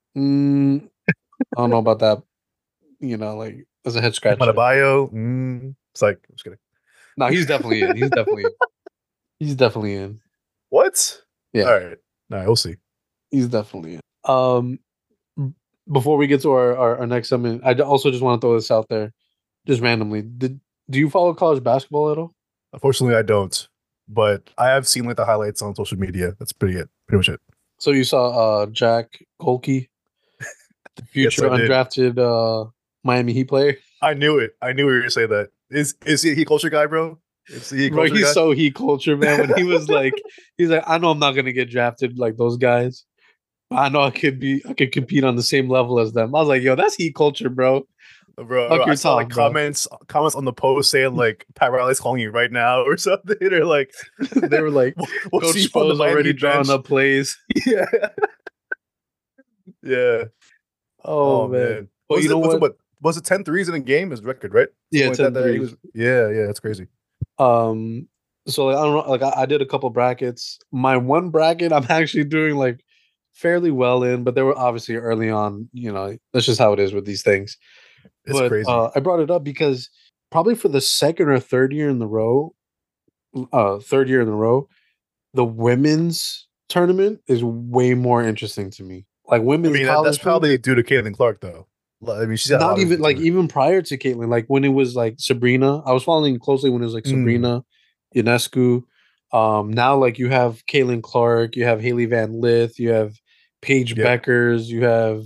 [SPEAKER 1] mm, I don't know about that. You know, like as a head scratcher.
[SPEAKER 2] Manabayo, mm, it's like I'm just kidding.
[SPEAKER 1] No, he's definitely in. He's definitely in. He's definitely in.
[SPEAKER 2] What?
[SPEAKER 1] Yeah.
[SPEAKER 2] All right. All right, we'll see.
[SPEAKER 1] He's definitely in. Um, before we get to our, our, our next segment, I d- also just want to throw this out there, just randomly. Did do you follow college basketball at all?
[SPEAKER 2] Unfortunately, I don't, but I have seen like the highlights on social media. That's pretty it. Pretty much it.
[SPEAKER 1] So you saw uh Jack Golke, the future
[SPEAKER 2] Yes, I did.
[SPEAKER 1] undrafted uh Miami Heat player.
[SPEAKER 2] I knew it. I knew we were gonna say that. Is is he a heat culture guy, bro? Is he a
[SPEAKER 1] Bro,
[SPEAKER 2] culture
[SPEAKER 1] he's
[SPEAKER 2] guy?
[SPEAKER 1] so Heat culture, man. When he was like, he's like, I know I'm not gonna get drafted like those guys. But I know I could be, I could compete on the same level as them. I was like, yo, that's Heat culture, bro.
[SPEAKER 2] Uh, Bro,
[SPEAKER 1] Fuck
[SPEAKER 2] bro, I
[SPEAKER 1] your
[SPEAKER 2] saw like
[SPEAKER 1] talk, bro.
[SPEAKER 2] comments comments on the post saying like Pat Riley's calling you right now or something, or like
[SPEAKER 1] They were like,
[SPEAKER 2] we'll, we'll
[SPEAKER 1] Coach
[SPEAKER 2] see you on the
[SPEAKER 1] Spo's
[SPEAKER 2] Miami
[SPEAKER 1] already
[SPEAKER 2] Heat
[SPEAKER 1] drawing
[SPEAKER 2] bench.
[SPEAKER 1] up plays.
[SPEAKER 2] Yeah, yeah.
[SPEAKER 1] Oh,
[SPEAKER 2] Oh,
[SPEAKER 1] man.
[SPEAKER 2] man.
[SPEAKER 1] But
[SPEAKER 2] was
[SPEAKER 1] you
[SPEAKER 2] it,
[SPEAKER 1] know
[SPEAKER 2] was
[SPEAKER 1] what?
[SPEAKER 2] it what was it ten threes in a game? His record, right?
[SPEAKER 1] Yeah,
[SPEAKER 2] Something like that,
[SPEAKER 1] ten
[SPEAKER 2] that he
[SPEAKER 1] threes.
[SPEAKER 2] was, yeah, yeah. That's crazy.
[SPEAKER 1] Um, so like, I don't know, like I, I did a couple brackets. My one bracket I'm actually doing like fairly well in, but they were obviously early on, you know, that's just how it is with these things.
[SPEAKER 2] It's
[SPEAKER 1] But
[SPEAKER 2] crazy.
[SPEAKER 1] uh, I brought it up because probably for the second or third year in the row, uh, third year in a row, the women's tournament is way more interesting to me. Like
[SPEAKER 2] I
[SPEAKER 1] women's
[SPEAKER 2] mean, that,
[SPEAKER 1] college
[SPEAKER 2] that's
[SPEAKER 1] hoops,
[SPEAKER 2] probably due to Caitlin Clark, though. Like, I mean, she's got a lot
[SPEAKER 1] not
[SPEAKER 2] of
[SPEAKER 1] even like
[SPEAKER 2] to it.
[SPEAKER 1] even prior to Caitlyn, like when it was like Sabrina, I was following closely when it was like
[SPEAKER 2] Mm.
[SPEAKER 1] Sabrina, Ionescu. Um, now like you have Caitlin Clark, you have Haley Van Lith, you have Paige
[SPEAKER 2] Yep.
[SPEAKER 1] Beckers, you have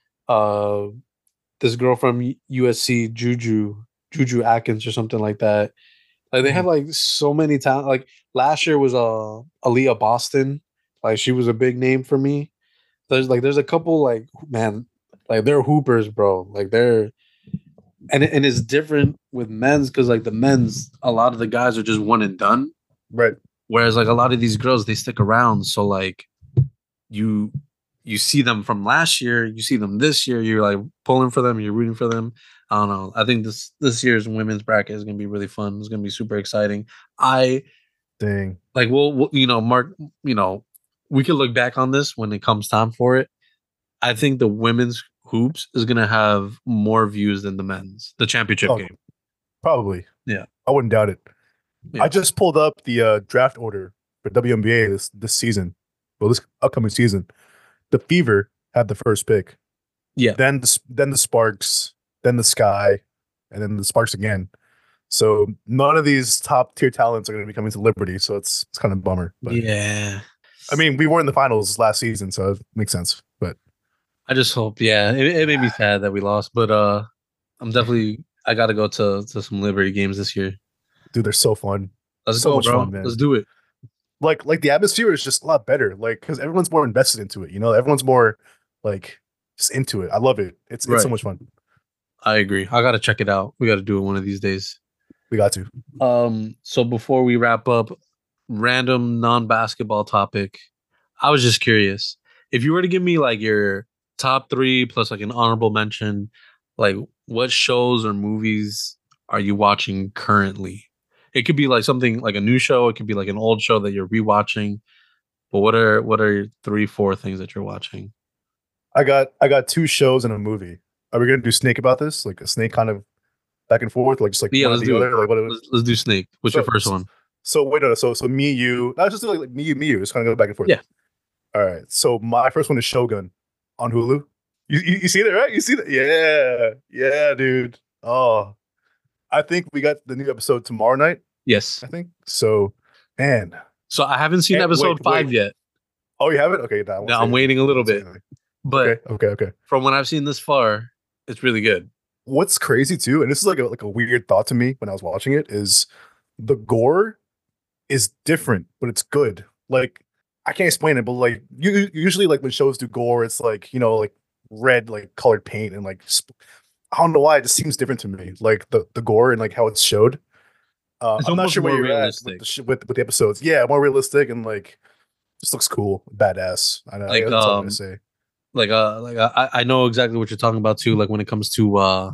[SPEAKER 1] uh this girl from U S C, Juju, Juju Atkins or something like that. Like they have like so many talent. Like last year was uh Aaliyah Boston. Like she was a big name for me. There's like there's a couple like man, like they're hoopers, bro. Like they're and it, and it's different with men's because like the men's a lot of the guys are just one and done.
[SPEAKER 2] Right.
[SPEAKER 1] Whereas like a lot of these girls they stick around. So like you you see them from last year, you see them this year, you're like pulling for them, you're rooting for them. I don't know. I think this this year's women's bracket is gonna be really fun. It's gonna be super exciting. I
[SPEAKER 2] Dang.
[SPEAKER 1] like we'll, we'll you know, Mark, you know, we can look back on this when it comes time for it. I think the women's hoops is gonna have more views than the men's, the championship
[SPEAKER 2] Oh,
[SPEAKER 1] game.
[SPEAKER 2] Probably.
[SPEAKER 1] Yeah.
[SPEAKER 2] I wouldn't doubt it.
[SPEAKER 1] Yeah.
[SPEAKER 2] I just pulled up the uh, draft order for W N B A this this season. Well, this upcoming season, the Fever had the first pick.
[SPEAKER 1] Yeah.
[SPEAKER 2] Then the then the Sparks, then the Sky, and then the Sparks again. So none of these top tier talents are going to be coming to Liberty. So it's it's kind of a bummer. But
[SPEAKER 1] Yeah.
[SPEAKER 2] I mean, we were in the finals last season, so it makes sense. But
[SPEAKER 1] I just hope, yeah. It, it made me sad that we lost, but uh I'm definitely I gotta go to to some Liberty games this year.
[SPEAKER 2] dude, they're so fun.
[SPEAKER 1] Let's
[SPEAKER 2] So
[SPEAKER 1] go,
[SPEAKER 2] much
[SPEAKER 1] bro.
[SPEAKER 2] fun, man.
[SPEAKER 1] Let's do it.
[SPEAKER 2] Like like the atmosphere is just a lot better. Like because everyone's more invested into it. You know, everyone's more like just into it. I love it. It's it's so
[SPEAKER 1] Right.
[SPEAKER 2] much fun.
[SPEAKER 1] I agree. I gotta check it out. We gotta do it one of these days.
[SPEAKER 2] We got to.
[SPEAKER 1] Um, so before we wrap up, random non-basketball topic. I was just curious. If you were to give me like your top three plus like an honorable mention. Like, what shows or movies are you watching currently? It could be like something like a new show. It could be like an old show that you're rewatching. But what are what are three, four things that you're watching?
[SPEAKER 2] I got I got two shows and a movie. Are we gonna do Snake about this? Like a Snake kind of back and forth, like just like
[SPEAKER 1] Yeah,
[SPEAKER 2] one or
[SPEAKER 1] let's
[SPEAKER 2] the
[SPEAKER 1] do it.
[SPEAKER 2] other? Like what?
[SPEAKER 1] Let's, let's do Snake. What's your
[SPEAKER 2] So
[SPEAKER 1] first one?
[SPEAKER 2] so wait, no, no, so so me, you, not just like, like me, you, me, you. Just kind of go back and forth.
[SPEAKER 1] Yeah.
[SPEAKER 2] All right. So my first one is Shogun on Hulu. You you, you see that, right? You see that? Yeah, yeah, dude. Oh, I think we got the new episode tomorrow night.
[SPEAKER 1] Yes.
[SPEAKER 2] I think so. Man.
[SPEAKER 1] So I haven't seen
[SPEAKER 2] And
[SPEAKER 1] episode
[SPEAKER 2] wait,
[SPEAKER 1] five
[SPEAKER 2] wait.
[SPEAKER 1] yet.
[SPEAKER 2] Oh, you have it? Okay, nah, I won't
[SPEAKER 1] No,
[SPEAKER 2] say
[SPEAKER 1] I'm
[SPEAKER 2] anything.
[SPEAKER 1] waiting a
[SPEAKER 2] I
[SPEAKER 1] little
[SPEAKER 2] won't say
[SPEAKER 1] bit.
[SPEAKER 2] anything.
[SPEAKER 1] But
[SPEAKER 2] Okay, okay, okay.
[SPEAKER 1] from what I've seen this far, it's really good.
[SPEAKER 2] What's crazy too, and this is like a like a weird thought to me when I was watching it, is the gore is different, but it's good. Like I can't explain it, but like you usually like when shows do gore, it's like you know like red like colored paint and like sp- I don't know why it just seems different to me. Like the the gore and like how it's showed. Uh,
[SPEAKER 1] It's
[SPEAKER 2] I'm not
[SPEAKER 1] almost
[SPEAKER 2] sure where
[SPEAKER 1] more
[SPEAKER 2] you're at
[SPEAKER 1] realistic.
[SPEAKER 2] with the sh- with with the episodes. Yeah, more realistic and like just looks cool, badass. I know.
[SPEAKER 1] Like
[SPEAKER 2] That's all I'm
[SPEAKER 1] um
[SPEAKER 2] gonna say.
[SPEAKER 1] like uh like uh, I I know exactly what you're talking about too. Like when it comes to uh,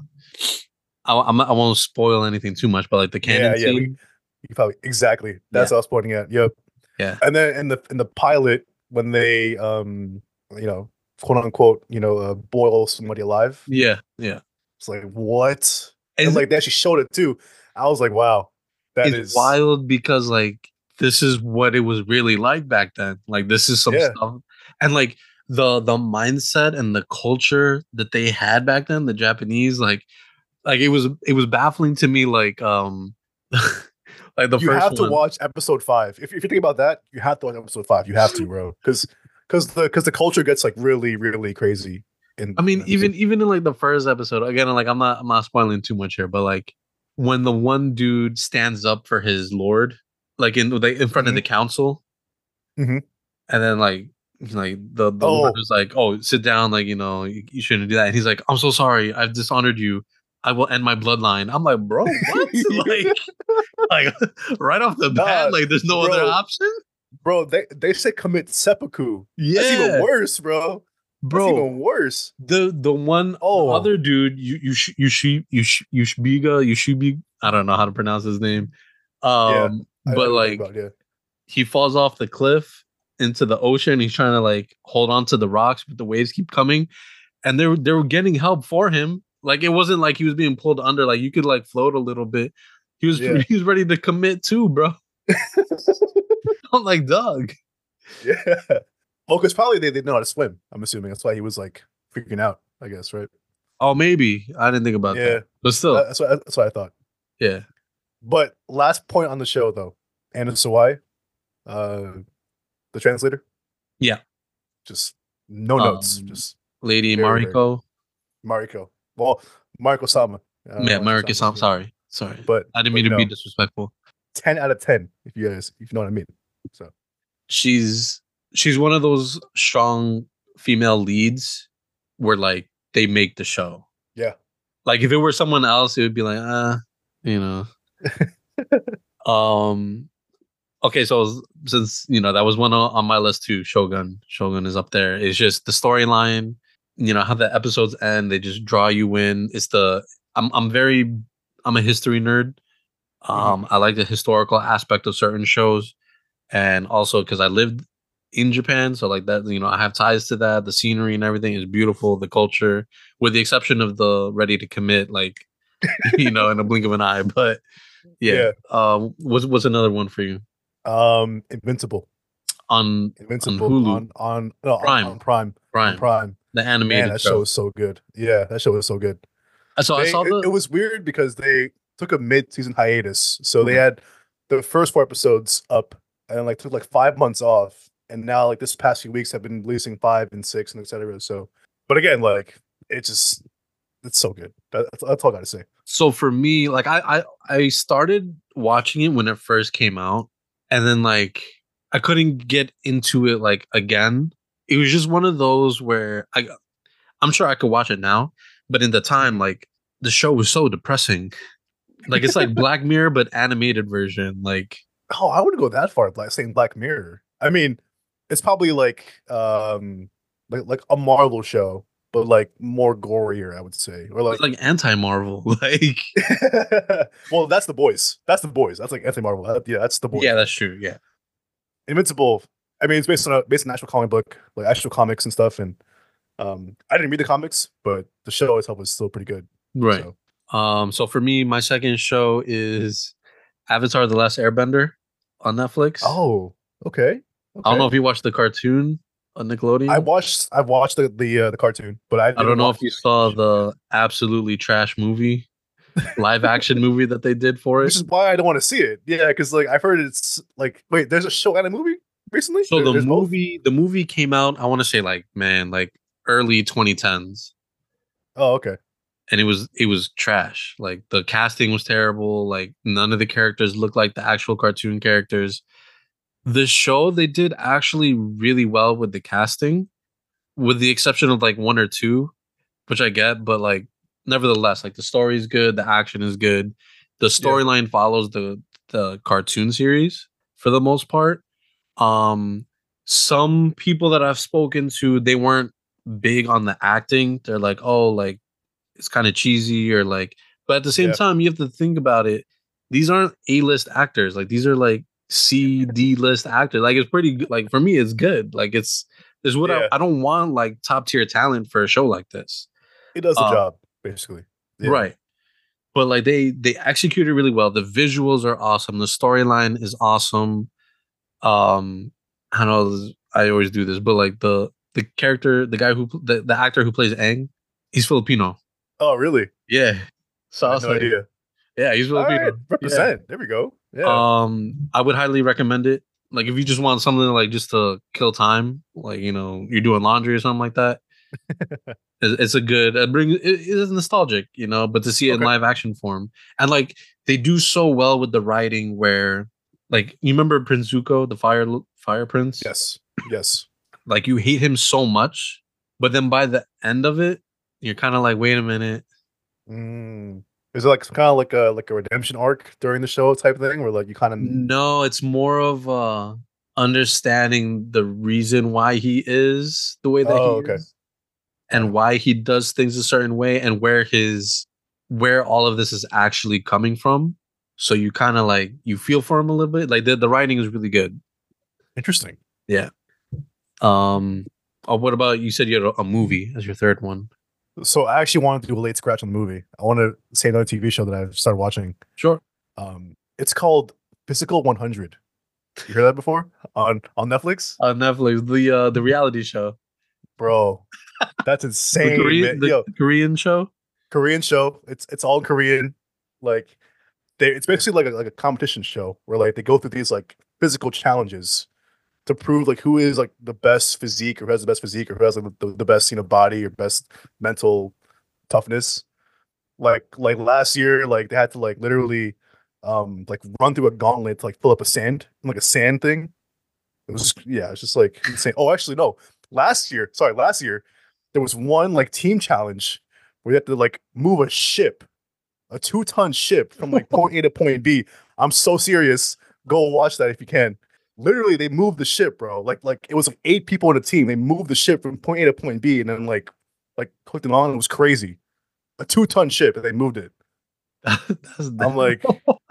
[SPEAKER 1] I I'm not- I won't spoil anything too much, but like the
[SPEAKER 2] Yeah,
[SPEAKER 1] cannon
[SPEAKER 2] yeah. We,
[SPEAKER 1] scene.
[SPEAKER 2] you probably exactly. That's
[SPEAKER 1] Yeah.
[SPEAKER 2] what I was pointing at. Yep.
[SPEAKER 1] Yeah.
[SPEAKER 2] And then in the in the pilot, when they um you know quote unquote you know uh, boil somebody alive,
[SPEAKER 1] Yeah. Yeah.
[SPEAKER 2] it's like what?
[SPEAKER 1] Is
[SPEAKER 2] And like they actually showed it too. I was like, wow, that
[SPEAKER 1] it's
[SPEAKER 2] is
[SPEAKER 1] wild because like this is what it was really like back then. Like this is some
[SPEAKER 2] Yeah.
[SPEAKER 1] stuff, and like the the mindset and the culture that they had back then, the Japanese, like like it was it was baffling to me. Like um, like the
[SPEAKER 2] you
[SPEAKER 1] first
[SPEAKER 2] have to
[SPEAKER 1] one.
[SPEAKER 2] watch episode five. If, if you think about that, you have to watch episode five. You have to, bro, because because the because the culture gets like really really crazy. In
[SPEAKER 1] I mean,
[SPEAKER 2] in
[SPEAKER 1] even
[SPEAKER 2] episode-
[SPEAKER 1] even in like the first episode, again, like I'm not I'm not spoiling too much here, but like when the one dude stands up for his lord, like in like in front of
[SPEAKER 2] Mhm.
[SPEAKER 1] the council,
[SPEAKER 2] Mhm.
[SPEAKER 1] and then like like the the lord
[SPEAKER 2] Oh.
[SPEAKER 1] was like, "Oh, sit down, like you know you, you shouldn't do that." And he's like, "I'm so sorry, I've dishonored you. I will end my bloodline." I'm like, bro, what? like, like right off the bat,
[SPEAKER 2] Nah,
[SPEAKER 1] like there's no other
[SPEAKER 2] bro.
[SPEAKER 1] option,
[SPEAKER 2] bro, they they say commit seppuku.
[SPEAKER 1] yeah,
[SPEAKER 2] That's even worse, bro.
[SPEAKER 1] bro.
[SPEAKER 2] That's even worse.
[SPEAKER 1] the the one
[SPEAKER 2] Oh.
[SPEAKER 1] the other dude you you sh- you sh- you sh- you Shubiga you Shubi I don't know how to pronounce his name, um
[SPEAKER 2] I- I
[SPEAKER 1] but
[SPEAKER 2] know what you're
[SPEAKER 1] like
[SPEAKER 2] talking about, yeah.
[SPEAKER 1] he falls off the cliff into the ocean. He's trying to like hold on to the rocks, but the waves keep coming, and they were they were getting help for him. Like it wasn't like he was being pulled under. Like you could like float a little bit. He was
[SPEAKER 2] Yeah.
[SPEAKER 1] he was ready to commit too, bro. I'm like, Doug.
[SPEAKER 2] Yeah. Well, because probably they didn't know how to swim. I'm assuming that's why he was like freaking out. I guess, right?
[SPEAKER 1] Oh, maybe I didn't think about
[SPEAKER 2] Yeah.
[SPEAKER 1] that, but still,
[SPEAKER 2] That's what that's what I thought.
[SPEAKER 1] yeah.
[SPEAKER 2] But last point on the show, though, Anna Sawai, uh, the translator.
[SPEAKER 1] Yeah.
[SPEAKER 2] Just no notes.
[SPEAKER 1] Um,
[SPEAKER 2] Just
[SPEAKER 1] Lady
[SPEAKER 2] Very, very-
[SPEAKER 1] Mariko.
[SPEAKER 2] Mariko. Well, Mariko Sama.
[SPEAKER 1] Yeah, Mariko. I'm sorry, sorry.
[SPEAKER 2] But
[SPEAKER 1] I didn't
[SPEAKER 2] but
[SPEAKER 1] mean to
[SPEAKER 2] no,
[SPEAKER 1] be disrespectful.
[SPEAKER 2] ten out of ten. If you guys, if you know what I mean. So
[SPEAKER 1] She's she's one of those strong female leads where like they make the show.
[SPEAKER 2] yeah,
[SPEAKER 1] Like if it were someone else, it would be like, ah, you know. um okay, so since you know that was one on on my list too, Shogun. Shogun is up there. It's just the storyline, you know, how the episodes end, they just draw you in. It's the I'm I'm very I'm a history nerd. Um I like the historical aspect of certain shows, and also because I lived in Japan, so like that, you know, I have ties to that. The scenery and everything is beautiful. The culture, with the exception of the ready to commit, like you know, in a blink of an eye. But yeah, um, what's what's another one for you
[SPEAKER 2] um, Invincible,
[SPEAKER 1] on
[SPEAKER 2] Invincible
[SPEAKER 1] Hulu.
[SPEAKER 2] on on no,
[SPEAKER 1] Prime.
[SPEAKER 2] on, on Prime,
[SPEAKER 1] Prime,
[SPEAKER 2] on Prime.
[SPEAKER 1] the animated
[SPEAKER 2] Man, that
[SPEAKER 1] show?
[SPEAKER 2] show was so good. Yeah, that show was so good.
[SPEAKER 1] So I
[SPEAKER 2] They-
[SPEAKER 1] saw
[SPEAKER 2] it,
[SPEAKER 1] the
[SPEAKER 2] it was weird because they took a mid-season hiatus, so they
[SPEAKER 1] Okay.
[SPEAKER 2] had the first four episodes up, and like took like five months off, and now like this past few weeks have been releasing five and six and et cetera. So, but again, like it just it's so good. That, that's, that's all I gotta say.
[SPEAKER 1] so for me, like I, I I started watching it when it first came out, and then like I couldn't get into it like again. It was just one of those where I I'm sure I could watch it now, but in the time, like the show was so depressing. Like it's like Black Mirror but animated version. Like
[SPEAKER 2] Oh, I wouldn't go that far, like saying Black Mirror. I mean, it's probably like um like like a Marvel show but like more gorier, I would say, or
[SPEAKER 1] It's
[SPEAKER 2] like.
[SPEAKER 1] like anti-Marvel. Like,
[SPEAKER 2] Well, that's the boys. That's the boys. That's like anti Marvel. That, yeah, that's the boys.
[SPEAKER 1] yeah, that's true. Yeah.
[SPEAKER 2] Invincible. I mean, it's based on a based on an actual comic book, like actual comics and stuff. And um, I didn't read the comics, but the show itself was still pretty good.
[SPEAKER 1] Right.
[SPEAKER 2] So
[SPEAKER 1] Um, so for me, my second show is Avatar: The Last Airbender on Netflix.
[SPEAKER 2] oh, okay,
[SPEAKER 1] I don't know
[SPEAKER 2] okay.
[SPEAKER 1] if you watched the cartoon on
[SPEAKER 2] I
[SPEAKER 1] Nickelodeon.
[SPEAKER 2] watched I watched the the uh, the cartoon, but I
[SPEAKER 1] I don't
[SPEAKER 2] didn't
[SPEAKER 1] know
[SPEAKER 2] watch
[SPEAKER 1] if you
[SPEAKER 2] the
[SPEAKER 1] saw
[SPEAKER 2] animation.
[SPEAKER 1] the absolutely trash movie, live action movie that they did for
[SPEAKER 2] Which
[SPEAKER 1] it.
[SPEAKER 2] is why I don't want to see it. Yeah, because like I've heard it's like wait, there's a show and a movie recently.
[SPEAKER 1] So
[SPEAKER 2] There,
[SPEAKER 1] the
[SPEAKER 2] there's both.
[SPEAKER 1] movie, the movie came out, I want to say like, man, like early twenty tens.
[SPEAKER 2] Oh, okay.
[SPEAKER 1] And it was it was trash. Like the casting was terrible. Like none of the characters looked like the actual cartoon characters. The show they did actually really well with the casting, with the exception of like one or two, which I get, but like nevertheless, like the story is good, the action is good, the
[SPEAKER 2] Yeah,
[SPEAKER 1] storyline follows the the cartoon series for the most part. Um, some people that I've spoken to, they weren't big on the acting. They're like, oh, like it's kind of cheesy or like, but at the same
[SPEAKER 2] yeah,
[SPEAKER 1] time, you have to think about it. These aren't A list actors. Like these are like C D list actors. Like it's pretty good. Like for me, it's good. Like it's is what I,
[SPEAKER 2] yeah.
[SPEAKER 1] I don't want like top tier talent for a show like this.
[SPEAKER 2] It does the
[SPEAKER 1] Uh,
[SPEAKER 2] job basically. Yeah,
[SPEAKER 1] right. But like they they executed really well. The visuals are awesome. The storyline is awesome. Um, I know I always do this, but like the the character, the guy who the, the actor who plays Aang, he's Filipino.
[SPEAKER 2] Oh, really?
[SPEAKER 1] Yeah. So
[SPEAKER 2] I
[SPEAKER 1] I
[SPEAKER 2] had
[SPEAKER 1] was
[SPEAKER 2] no
[SPEAKER 1] like,
[SPEAKER 2] idea.
[SPEAKER 1] yeah, he's
[SPEAKER 2] All right,
[SPEAKER 1] Filipino. Yeah.
[SPEAKER 2] represent. There we go. Yeah.
[SPEAKER 1] Um, I would highly recommend it. Like if you just want something like just to kill time, like you know, you're doing laundry or something like that. It's, it's a good. It brings. It, it is nostalgic, you know, but to see it in
[SPEAKER 2] Okay.
[SPEAKER 1] live action form, and like they do so well with the writing, where like you remember Prince Zuko, the fire fire prince.
[SPEAKER 2] Yes. Yes.
[SPEAKER 1] Like you hate him so much, but then by the end of it, you're kind of like, wait a minute.
[SPEAKER 2] Mm. Is it like kind of like a like a redemption arc during the show type thing, where like you kind of
[SPEAKER 1] No, it's more of uh understanding the reason why he is the way that he
[SPEAKER 2] oh, okay.
[SPEAKER 1] is
[SPEAKER 2] Got
[SPEAKER 1] and
[SPEAKER 2] it.
[SPEAKER 1] why he does things a certain way and where his where all of this is actually coming from. So you kind of like you feel for him a little bit. Like the, the writing is really good.
[SPEAKER 2] Interesting.
[SPEAKER 1] Yeah. Um oh, what about you said you had a, a movie as your third one?
[SPEAKER 2] So I actually wanted to do a late scratch on the movie. I want to say another T V show that I've started watching.
[SPEAKER 1] Sure.
[SPEAKER 2] Um, it's called Physical one hundred. You heard that before on on Netflix,
[SPEAKER 1] On Netflix, the uh the reality show.
[SPEAKER 2] bro? That's
[SPEAKER 1] The
[SPEAKER 2] insane,
[SPEAKER 1] Korean
[SPEAKER 2] man.
[SPEAKER 1] the
[SPEAKER 2] Yo,
[SPEAKER 1] Korean show?
[SPEAKER 2] Korean show. It's it's all Korean. Like they, it's basically like a, like a competition show where like they go through these like physical challenges to prove like who is like the best physique or who has the best physique or who has like the, the best you know body or best mental toughness. Like like last year, like they had to like literally um like run through a gauntlet to like fill up a sand like a sand thing. It was just, yeah, it's just like insane. Oh, actually no. Last year, sorry, last year there was one like team challenge where you had to like move a ship, a two ton ship from like point A to point B. I'm so serious. Go watch that if you can. Literally, they moved the ship, bro. Like like it was like eight people on the team. They moved the ship from point A to point B, and then like like clicked it on. It was crazy. A two ton ship, and they moved it.
[SPEAKER 1] That's
[SPEAKER 2] I'm like,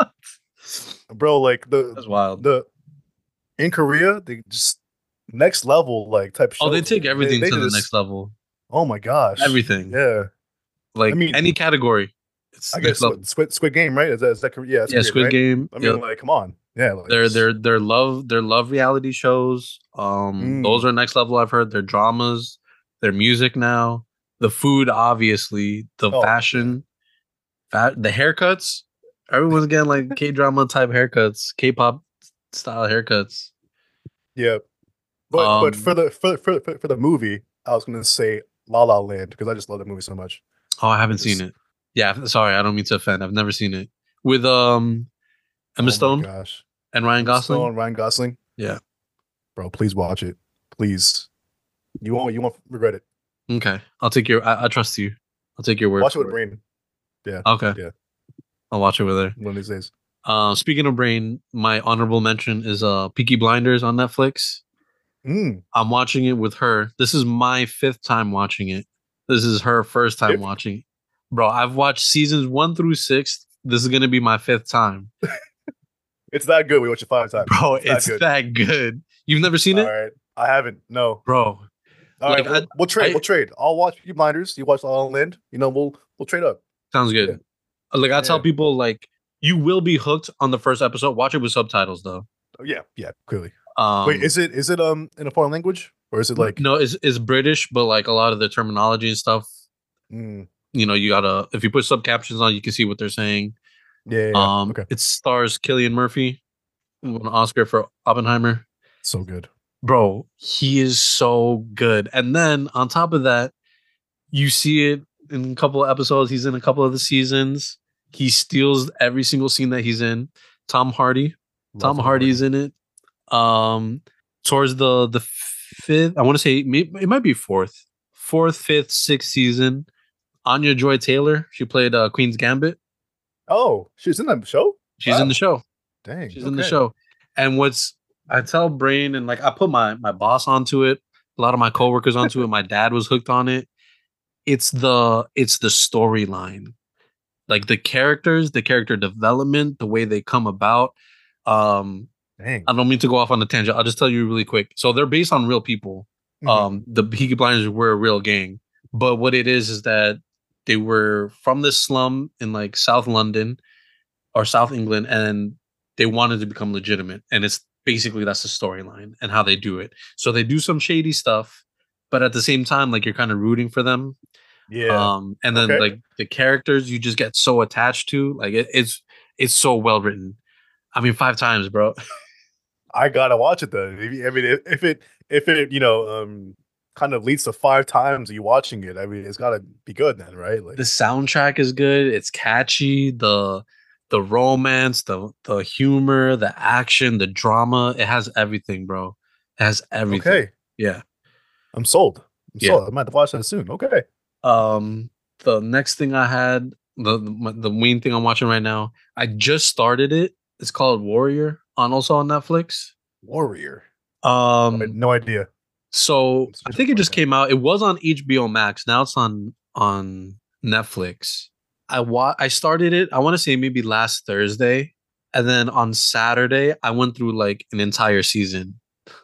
[SPEAKER 2] bro, like the
[SPEAKER 1] that's wild.
[SPEAKER 2] the in Korea, they just next level like type
[SPEAKER 1] Oh, they
[SPEAKER 2] shows.
[SPEAKER 1] take
[SPEAKER 2] They, they,
[SPEAKER 1] everything
[SPEAKER 2] they
[SPEAKER 1] to
[SPEAKER 2] do
[SPEAKER 1] the
[SPEAKER 2] this.
[SPEAKER 1] next level.
[SPEAKER 2] Oh my gosh.
[SPEAKER 1] Everything.
[SPEAKER 2] Yeah. I
[SPEAKER 1] Like
[SPEAKER 2] mean,
[SPEAKER 1] any category. It's
[SPEAKER 2] I
[SPEAKER 1] next
[SPEAKER 2] guess
[SPEAKER 1] level.
[SPEAKER 2] what Squid Squid Game, right? Is that is that Korea? Yeah, it's
[SPEAKER 1] Yeah,
[SPEAKER 2] Korean,
[SPEAKER 1] Squid
[SPEAKER 2] right?
[SPEAKER 1] Game.
[SPEAKER 2] I mean,
[SPEAKER 1] Yep.
[SPEAKER 2] like, come on. Yeah, like
[SPEAKER 1] Their
[SPEAKER 2] it's-
[SPEAKER 1] their their love their love reality shows. Um, those
[SPEAKER 2] Mm.
[SPEAKER 1] are next level. I've heard their dramas, their music now, the food, obviously, the
[SPEAKER 2] oh,
[SPEAKER 1] fashion, fa- the haircuts. Everyone's getting like K drama type haircuts, K pop style haircuts.
[SPEAKER 2] yeah. But but
[SPEAKER 1] Um,
[SPEAKER 2] for the for for for, for the movie, I was gonna say La La Land because I just love that movie so much.
[SPEAKER 1] oh, I haven't
[SPEAKER 2] It's just-
[SPEAKER 1] seen it. Yeah, sorry, I don't mean to offend. I've never seen it with um Emma
[SPEAKER 2] Oh my
[SPEAKER 1] Stone
[SPEAKER 2] gosh.
[SPEAKER 1] and Ryan
[SPEAKER 2] Emma
[SPEAKER 1] Gosling.
[SPEAKER 2] Stone, Ryan Gosling.
[SPEAKER 1] Yeah.
[SPEAKER 2] Bro, please watch it. Please. You won't you won't regret it.
[SPEAKER 1] Okay, I'll take your. I, I trust you. I'll take your word.
[SPEAKER 2] Watch it
[SPEAKER 1] for
[SPEAKER 2] with a brain. Yeah.
[SPEAKER 1] Okay.
[SPEAKER 2] Yeah.
[SPEAKER 1] I'll watch it with her.
[SPEAKER 2] One of these days.
[SPEAKER 1] Uh, speaking of brain, my honorable mention is uh Peaky Blinders on Netflix.
[SPEAKER 2] Mm.
[SPEAKER 1] I'm watching it with her. This is my fifth time watching it. This is her first time
[SPEAKER 2] Yep.
[SPEAKER 1] watching. Bro, I've watched seasons one through six. This is gonna be my fifth time.
[SPEAKER 2] It's that good. We watched it five times.
[SPEAKER 1] Bro,
[SPEAKER 2] It's that
[SPEAKER 1] it's
[SPEAKER 2] good.
[SPEAKER 1] that good. You've never seen
[SPEAKER 2] All
[SPEAKER 1] it?
[SPEAKER 2] right. I haven't. No.
[SPEAKER 1] Bro.
[SPEAKER 2] All
[SPEAKER 1] Like
[SPEAKER 2] right. We'll,
[SPEAKER 1] I,
[SPEAKER 2] we'll trade.
[SPEAKER 1] I
[SPEAKER 2] We'll trade. I'll watch Peaky Blinders. You watch La La Land. You know, we'll we'll trade up.
[SPEAKER 1] sounds good.
[SPEAKER 2] Yeah.
[SPEAKER 1] Like I
[SPEAKER 2] Yeah.
[SPEAKER 1] tell people like you will be hooked on the first episode. Watch it with subtitles though.
[SPEAKER 2] Oh, yeah. Yeah. Clearly.
[SPEAKER 1] Um
[SPEAKER 2] Wait, is it is it um in a foreign language or is it like
[SPEAKER 1] no, it's, it's British, but like a lot of the terminology and stuff,
[SPEAKER 2] mm,
[SPEAKER 1] you know, you gotta if you put sub captions on, you can see what they're saying.
[SPEAKER 2] yeah, yeah, yeah.
[SPEAKER 1] Um
[SPEAKER 2] Okay.
[SPEAKER 1] it stars Killian Murphy, who won an Oscar for Oppenheimer.
[SPEAKER 2] So good.
[SPEAKER 1] Bro, he is so good. And then on top of that, you see it in a couple of episodes. He's in a couple of the seasons. He steals every single scene that he's in. Tom Hardy.
[SPEAKER 2] Love
[SPEAKER 1] Tom Hardy's
[SPEAKER 2] Hardy.
[SPEAKER 1] in it. Um, towards the the fifth, I want to say it might be fourth, fourth, fifth, sixth season. Anya Joy Taylor, she played uh, Queen's Gambit.
[SPEAKER 2] Oh, she's in that show?
[SPEAKER 1] She's in
[SPEAKER 2] Wow.
[SPEAKER 1] the show.
[SPEAKER 2] Dang.
[SPEAKER 1] She's in the
[SPEAKER 2] okay.
[SPEAKER 1] show. And what's I tell Brain and like I put my my boss onto it, a lot of my coworkers onto it. My dad was hooked on it. It's the it's the storyline, like the characters, the character development, the way they come about. Um,
[SPEAKER 2] Dang.
[SPEAKER 1] I don't mean to go off on a tangent. I'll just tell you really quick. So they're based on real people.
[SPEAKER 2] Mhm.
[SPEAKER 1] Um, the Peaky Blinders were a real gang, but what it is is that they were from this slum in like South London or South England, and they wanted to become legitimate. And it's basically that's the storyline and how they do it. So they do some shady stuff, but at the same time, like you're kind of rooting for them.
[SPEAKER 2] Yeah.
[SPEAKER 1] Um, and then
[SPEAKER 2] Okay.
[SPEAKER 1] like the characters you just get so attached to. Like it, it's it's so well written. I mean, five times, bro.
[SPEAKER 2] I gotta watch it then. If- I mean, if, if it if it you know um kind of leads to five times you watching it, I mean, it's gotta be good then, right? Like,
[SPEAKER 1] The soundtrack is good. It's catchy. The the romance, the the humor, the action, the drama. It has everything, bro. It has everything.
[SPEAKER 2] okay,
[SPEAKER 1] Yeah.
[SPEAKER 2] I'm sold. I'm
[SPEAKER 1] Yeah.
[SPEAKER 2] sold. I might have to watch that soon. Okay.
[SPEAKER 1] Um, the next thing I had, the the, the main thing I'm watching right now, I just started it. It's called Warrior, on also on Netflix.
[SPEAKER 2] Warrior.
[SPEAKER 1] Um,
[SPEAKER 2] I had no idea.
[SPEAKER 1] so
[SPEAKER 2] Let's
[SPEAKER 1] I
[SPEAKER 2] switch
[SPEAKER 1] think
[SPEAKER 2] up
[SPEAKER 1] it just
[SPEAKER 2] right
[SPEAKER 1] came out. It was on H B O Max. Now it's on on Netflix. I wa- I started it. I want to say maybe last Thursday, and then on Saturday I went through like an entire season.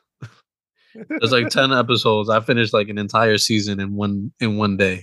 [SPEAKER 1] There's like ten episodes. I finished like an entire season in one in one day.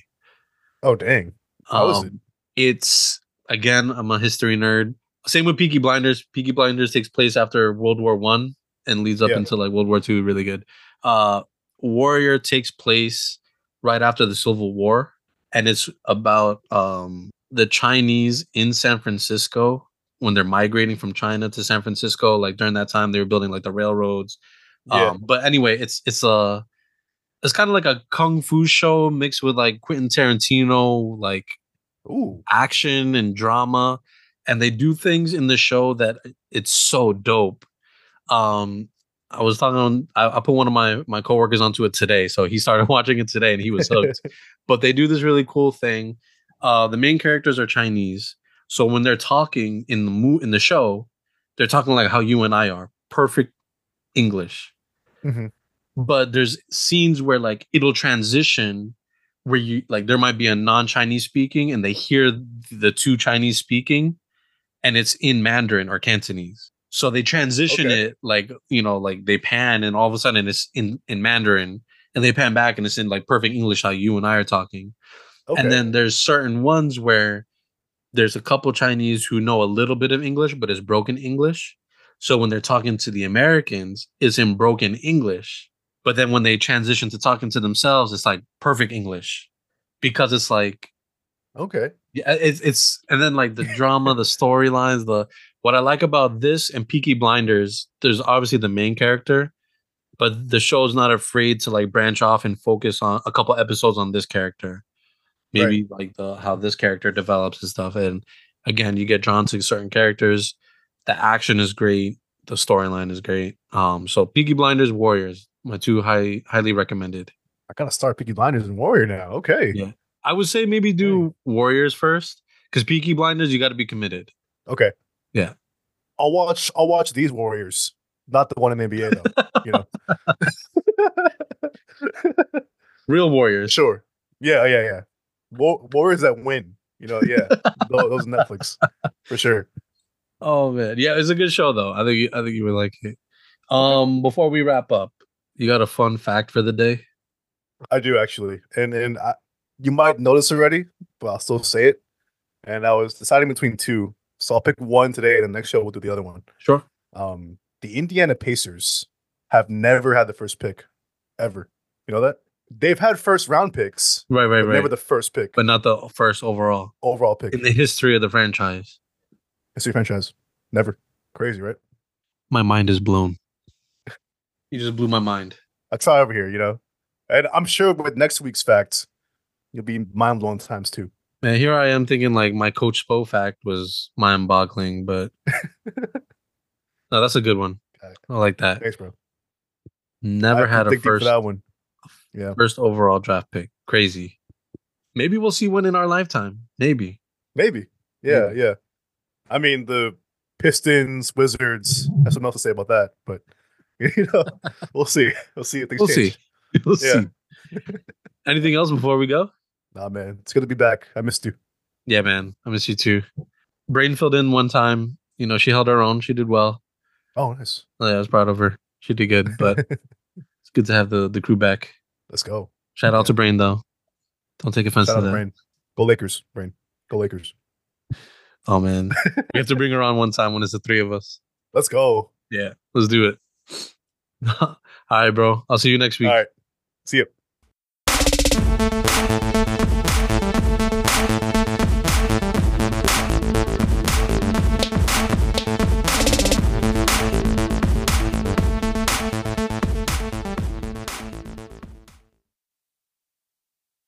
[SPEAKER 2] Oh dang. How is it?
[SPEAKER 1] Um, It's again, I'm a history nerd. Same with Peaky Blinders. Peaky Blinders takes place after World War One and leads up
[SPEAKER 2] Yeah.
[SPEAKER 1] into like World War Two. Really good. Uh, Warrior takes place right after the Civil War, and it's about um, the Chinese in San Francisco when they're migrating from China to San Francisco. Like during that time, they were building like the railroads.
[SPEAKER 2] Yeah.
[SPEAKER 1] Um, but anyway, it's it's a it's kind of like a kung fu show mixed with like Quentin Tarantino, like
[SPEAKER 2] Ooh.
[SPEAKER 1] action and drama, and they do things in the show that it's so dope. Um, I was talking on, I, I put one of my my coworkers onto it today, so he started watching it today and he was hooked. But they do this really cool thing. Uh, the main characters are Chinese, so when they're talking in the mo- in the show, they're talking like how you and I are, perfect English.
[SPEAKER 2] Mhm.
[SPEAKER 1] But there's scenes where like it'll transition where you like there might be a non-Chinese speaking and they hear the two Chinese speaking and it's in Mandarin or Cantonese. So they transition
[SPEAKER 2] Okay.
[SPEAKER 1] it like, you know, like they pan and all of a sudden it's in, in Mandarin and they pan back and it's in like perfect English how you and I are talking.
[SPEAKER 2] Okay.
[SPEAKER 1] And then there's certain ones where there's a couple Chinese who know a little bit of English, but it's broken English. So when they're talking to the Americans, it's in broken English. But then when they transition to talking to themselves, it's like perfect English because it's like,
[SPEAKER 2] okay.
[SPEAKER 1] yeah, it's, it's, and then like the drama, the storylines, the, what I like about this and Peaky Blinders, there's obviously the main character, but the show's not afraid to like branch off and focus on a couple episodes on this character. Maybe like the, how this character develops and stuff. And again, you get drawn to certain characters. The action is great. The storyline is great. Um, so Peaky Blinders, Warriors, my two high highly recommended.
[SPEAKER 2] I gotta start Peaky Blinders and Warrior now. Okay.
[SPEAKER 1] Yeah, I would say maybe do Warriors first because Peaky Blinders, you got to be committed.
[SPEAKER 2] Okay.
[SPEAKER 1] Yeah.
[SPEAKER 2] I'll watch I'll watch these Warriors. Not the one in the N B A though. You know.
[SPEAKER 1] Real Warriors.
[SPEAKER 2] Sure. Yeah, yeah, yeah. War- Warriors that win. You know, yeah. Those, those Netflix for sure.
[SPEAKER 1] Oh man, yeah, it's a good show though. I think you, I think you would like it. Um, before we wrap up, you got a fun fact for the day?
[SPEAKER 2] I do actually, and and I, you might notice already, but I'll still say it. And I was deciding between two, so I'll pick one today, and the next show we'll do the other one.
[SPEAKER 1] Sure.
[SPEAKER 2] Um, the Indiana Pacers have never had the first pick, ever. You know that? They've had first round picks,
[SPEAKER 1] Right, right,
[SPEAKER 2] but
[SPEAKER 1] right.
[SPEAKER 2] never the first pick,
[SPEAKER 1] But not the first overall
[SPEAKER 2] overall pick
[SPEAKER 1] in the history of the franchise.
[SPEAKER 2] history franchise. Never. Crazy, right?
[SPEAKER 1] My mind is blown. You just blew my mind.
[SPEAKER 2] I try over here, you know, and I'm sure with next week's facts, you'll be mind blown times two.
[SPEAKER 1] Man, here I am thinking like my Coach Spo fact was mind boggling, but no, that's a good one.
[SPEAKER 2] Okay.
[SPEAKER 1] I like that.
[SPEAKER 2] Thanks, bro.
[SPEAKER 1] Never
[SPEAKER 2] I
[SPEAKER 1] had a
[SPEAKER 2] dig deep for
[SPEAKER 1] first
[SPEAKER 2] that one. Yeah,
[SPEAKER 1] first overall draft pick. Crazy. Maybe we'll see one in our lifetime. Maybe.
[SPEAKER 2] maybe. Yeah,
[SPEAKER 1] Maybe.
[SPEAKER 2] yeah. I mean, the Pistons, Wizards. I have something else to say about that, but you know, we'll see. We'll see if things
[SPEAKER 1] We'll
[SPEAKER 2] change.
[SPEAKER 1] see. We'll
[SPEAKER 2] Yeah.
[SPEAKER 1] see. Anything else before we go?
[SPEAKER 2] Nah, man, it's good to be back. I missed you.
[SPEAKER 1] Yeah, man. I miss you too. Brain filled in one time. You know, she held her own. She did well.
[SPEAKER 2] Oh, nice.
[SPEAKER 1] Oh, yeah, I was proud of her. She did good, but it's good to have the, the crew back.
[SPEAKER 2] Let's go.
[SPEAKER 1] Shout out
[SPEAKER 2] Yeah.
[SPEAKER 1] to Brain, though. Don't take offense
[SPEAKER 2] Shout
[SPEAKER 1] to
[SPEAKER 2] out to
[SPEAKER 1] that.
[SPEAKER 2] Brain. Go Lakers, Brain. Go Lakers.
[SPEAKER 1] Oh, man. We have to bring her on one time when it's the three of us.
[SPEAKER 2] Let's go.
[SPEAKER 1] Yeah, let's do it. All right, bro. I'll see you next week.
[SPEAKER 2] All right. See you.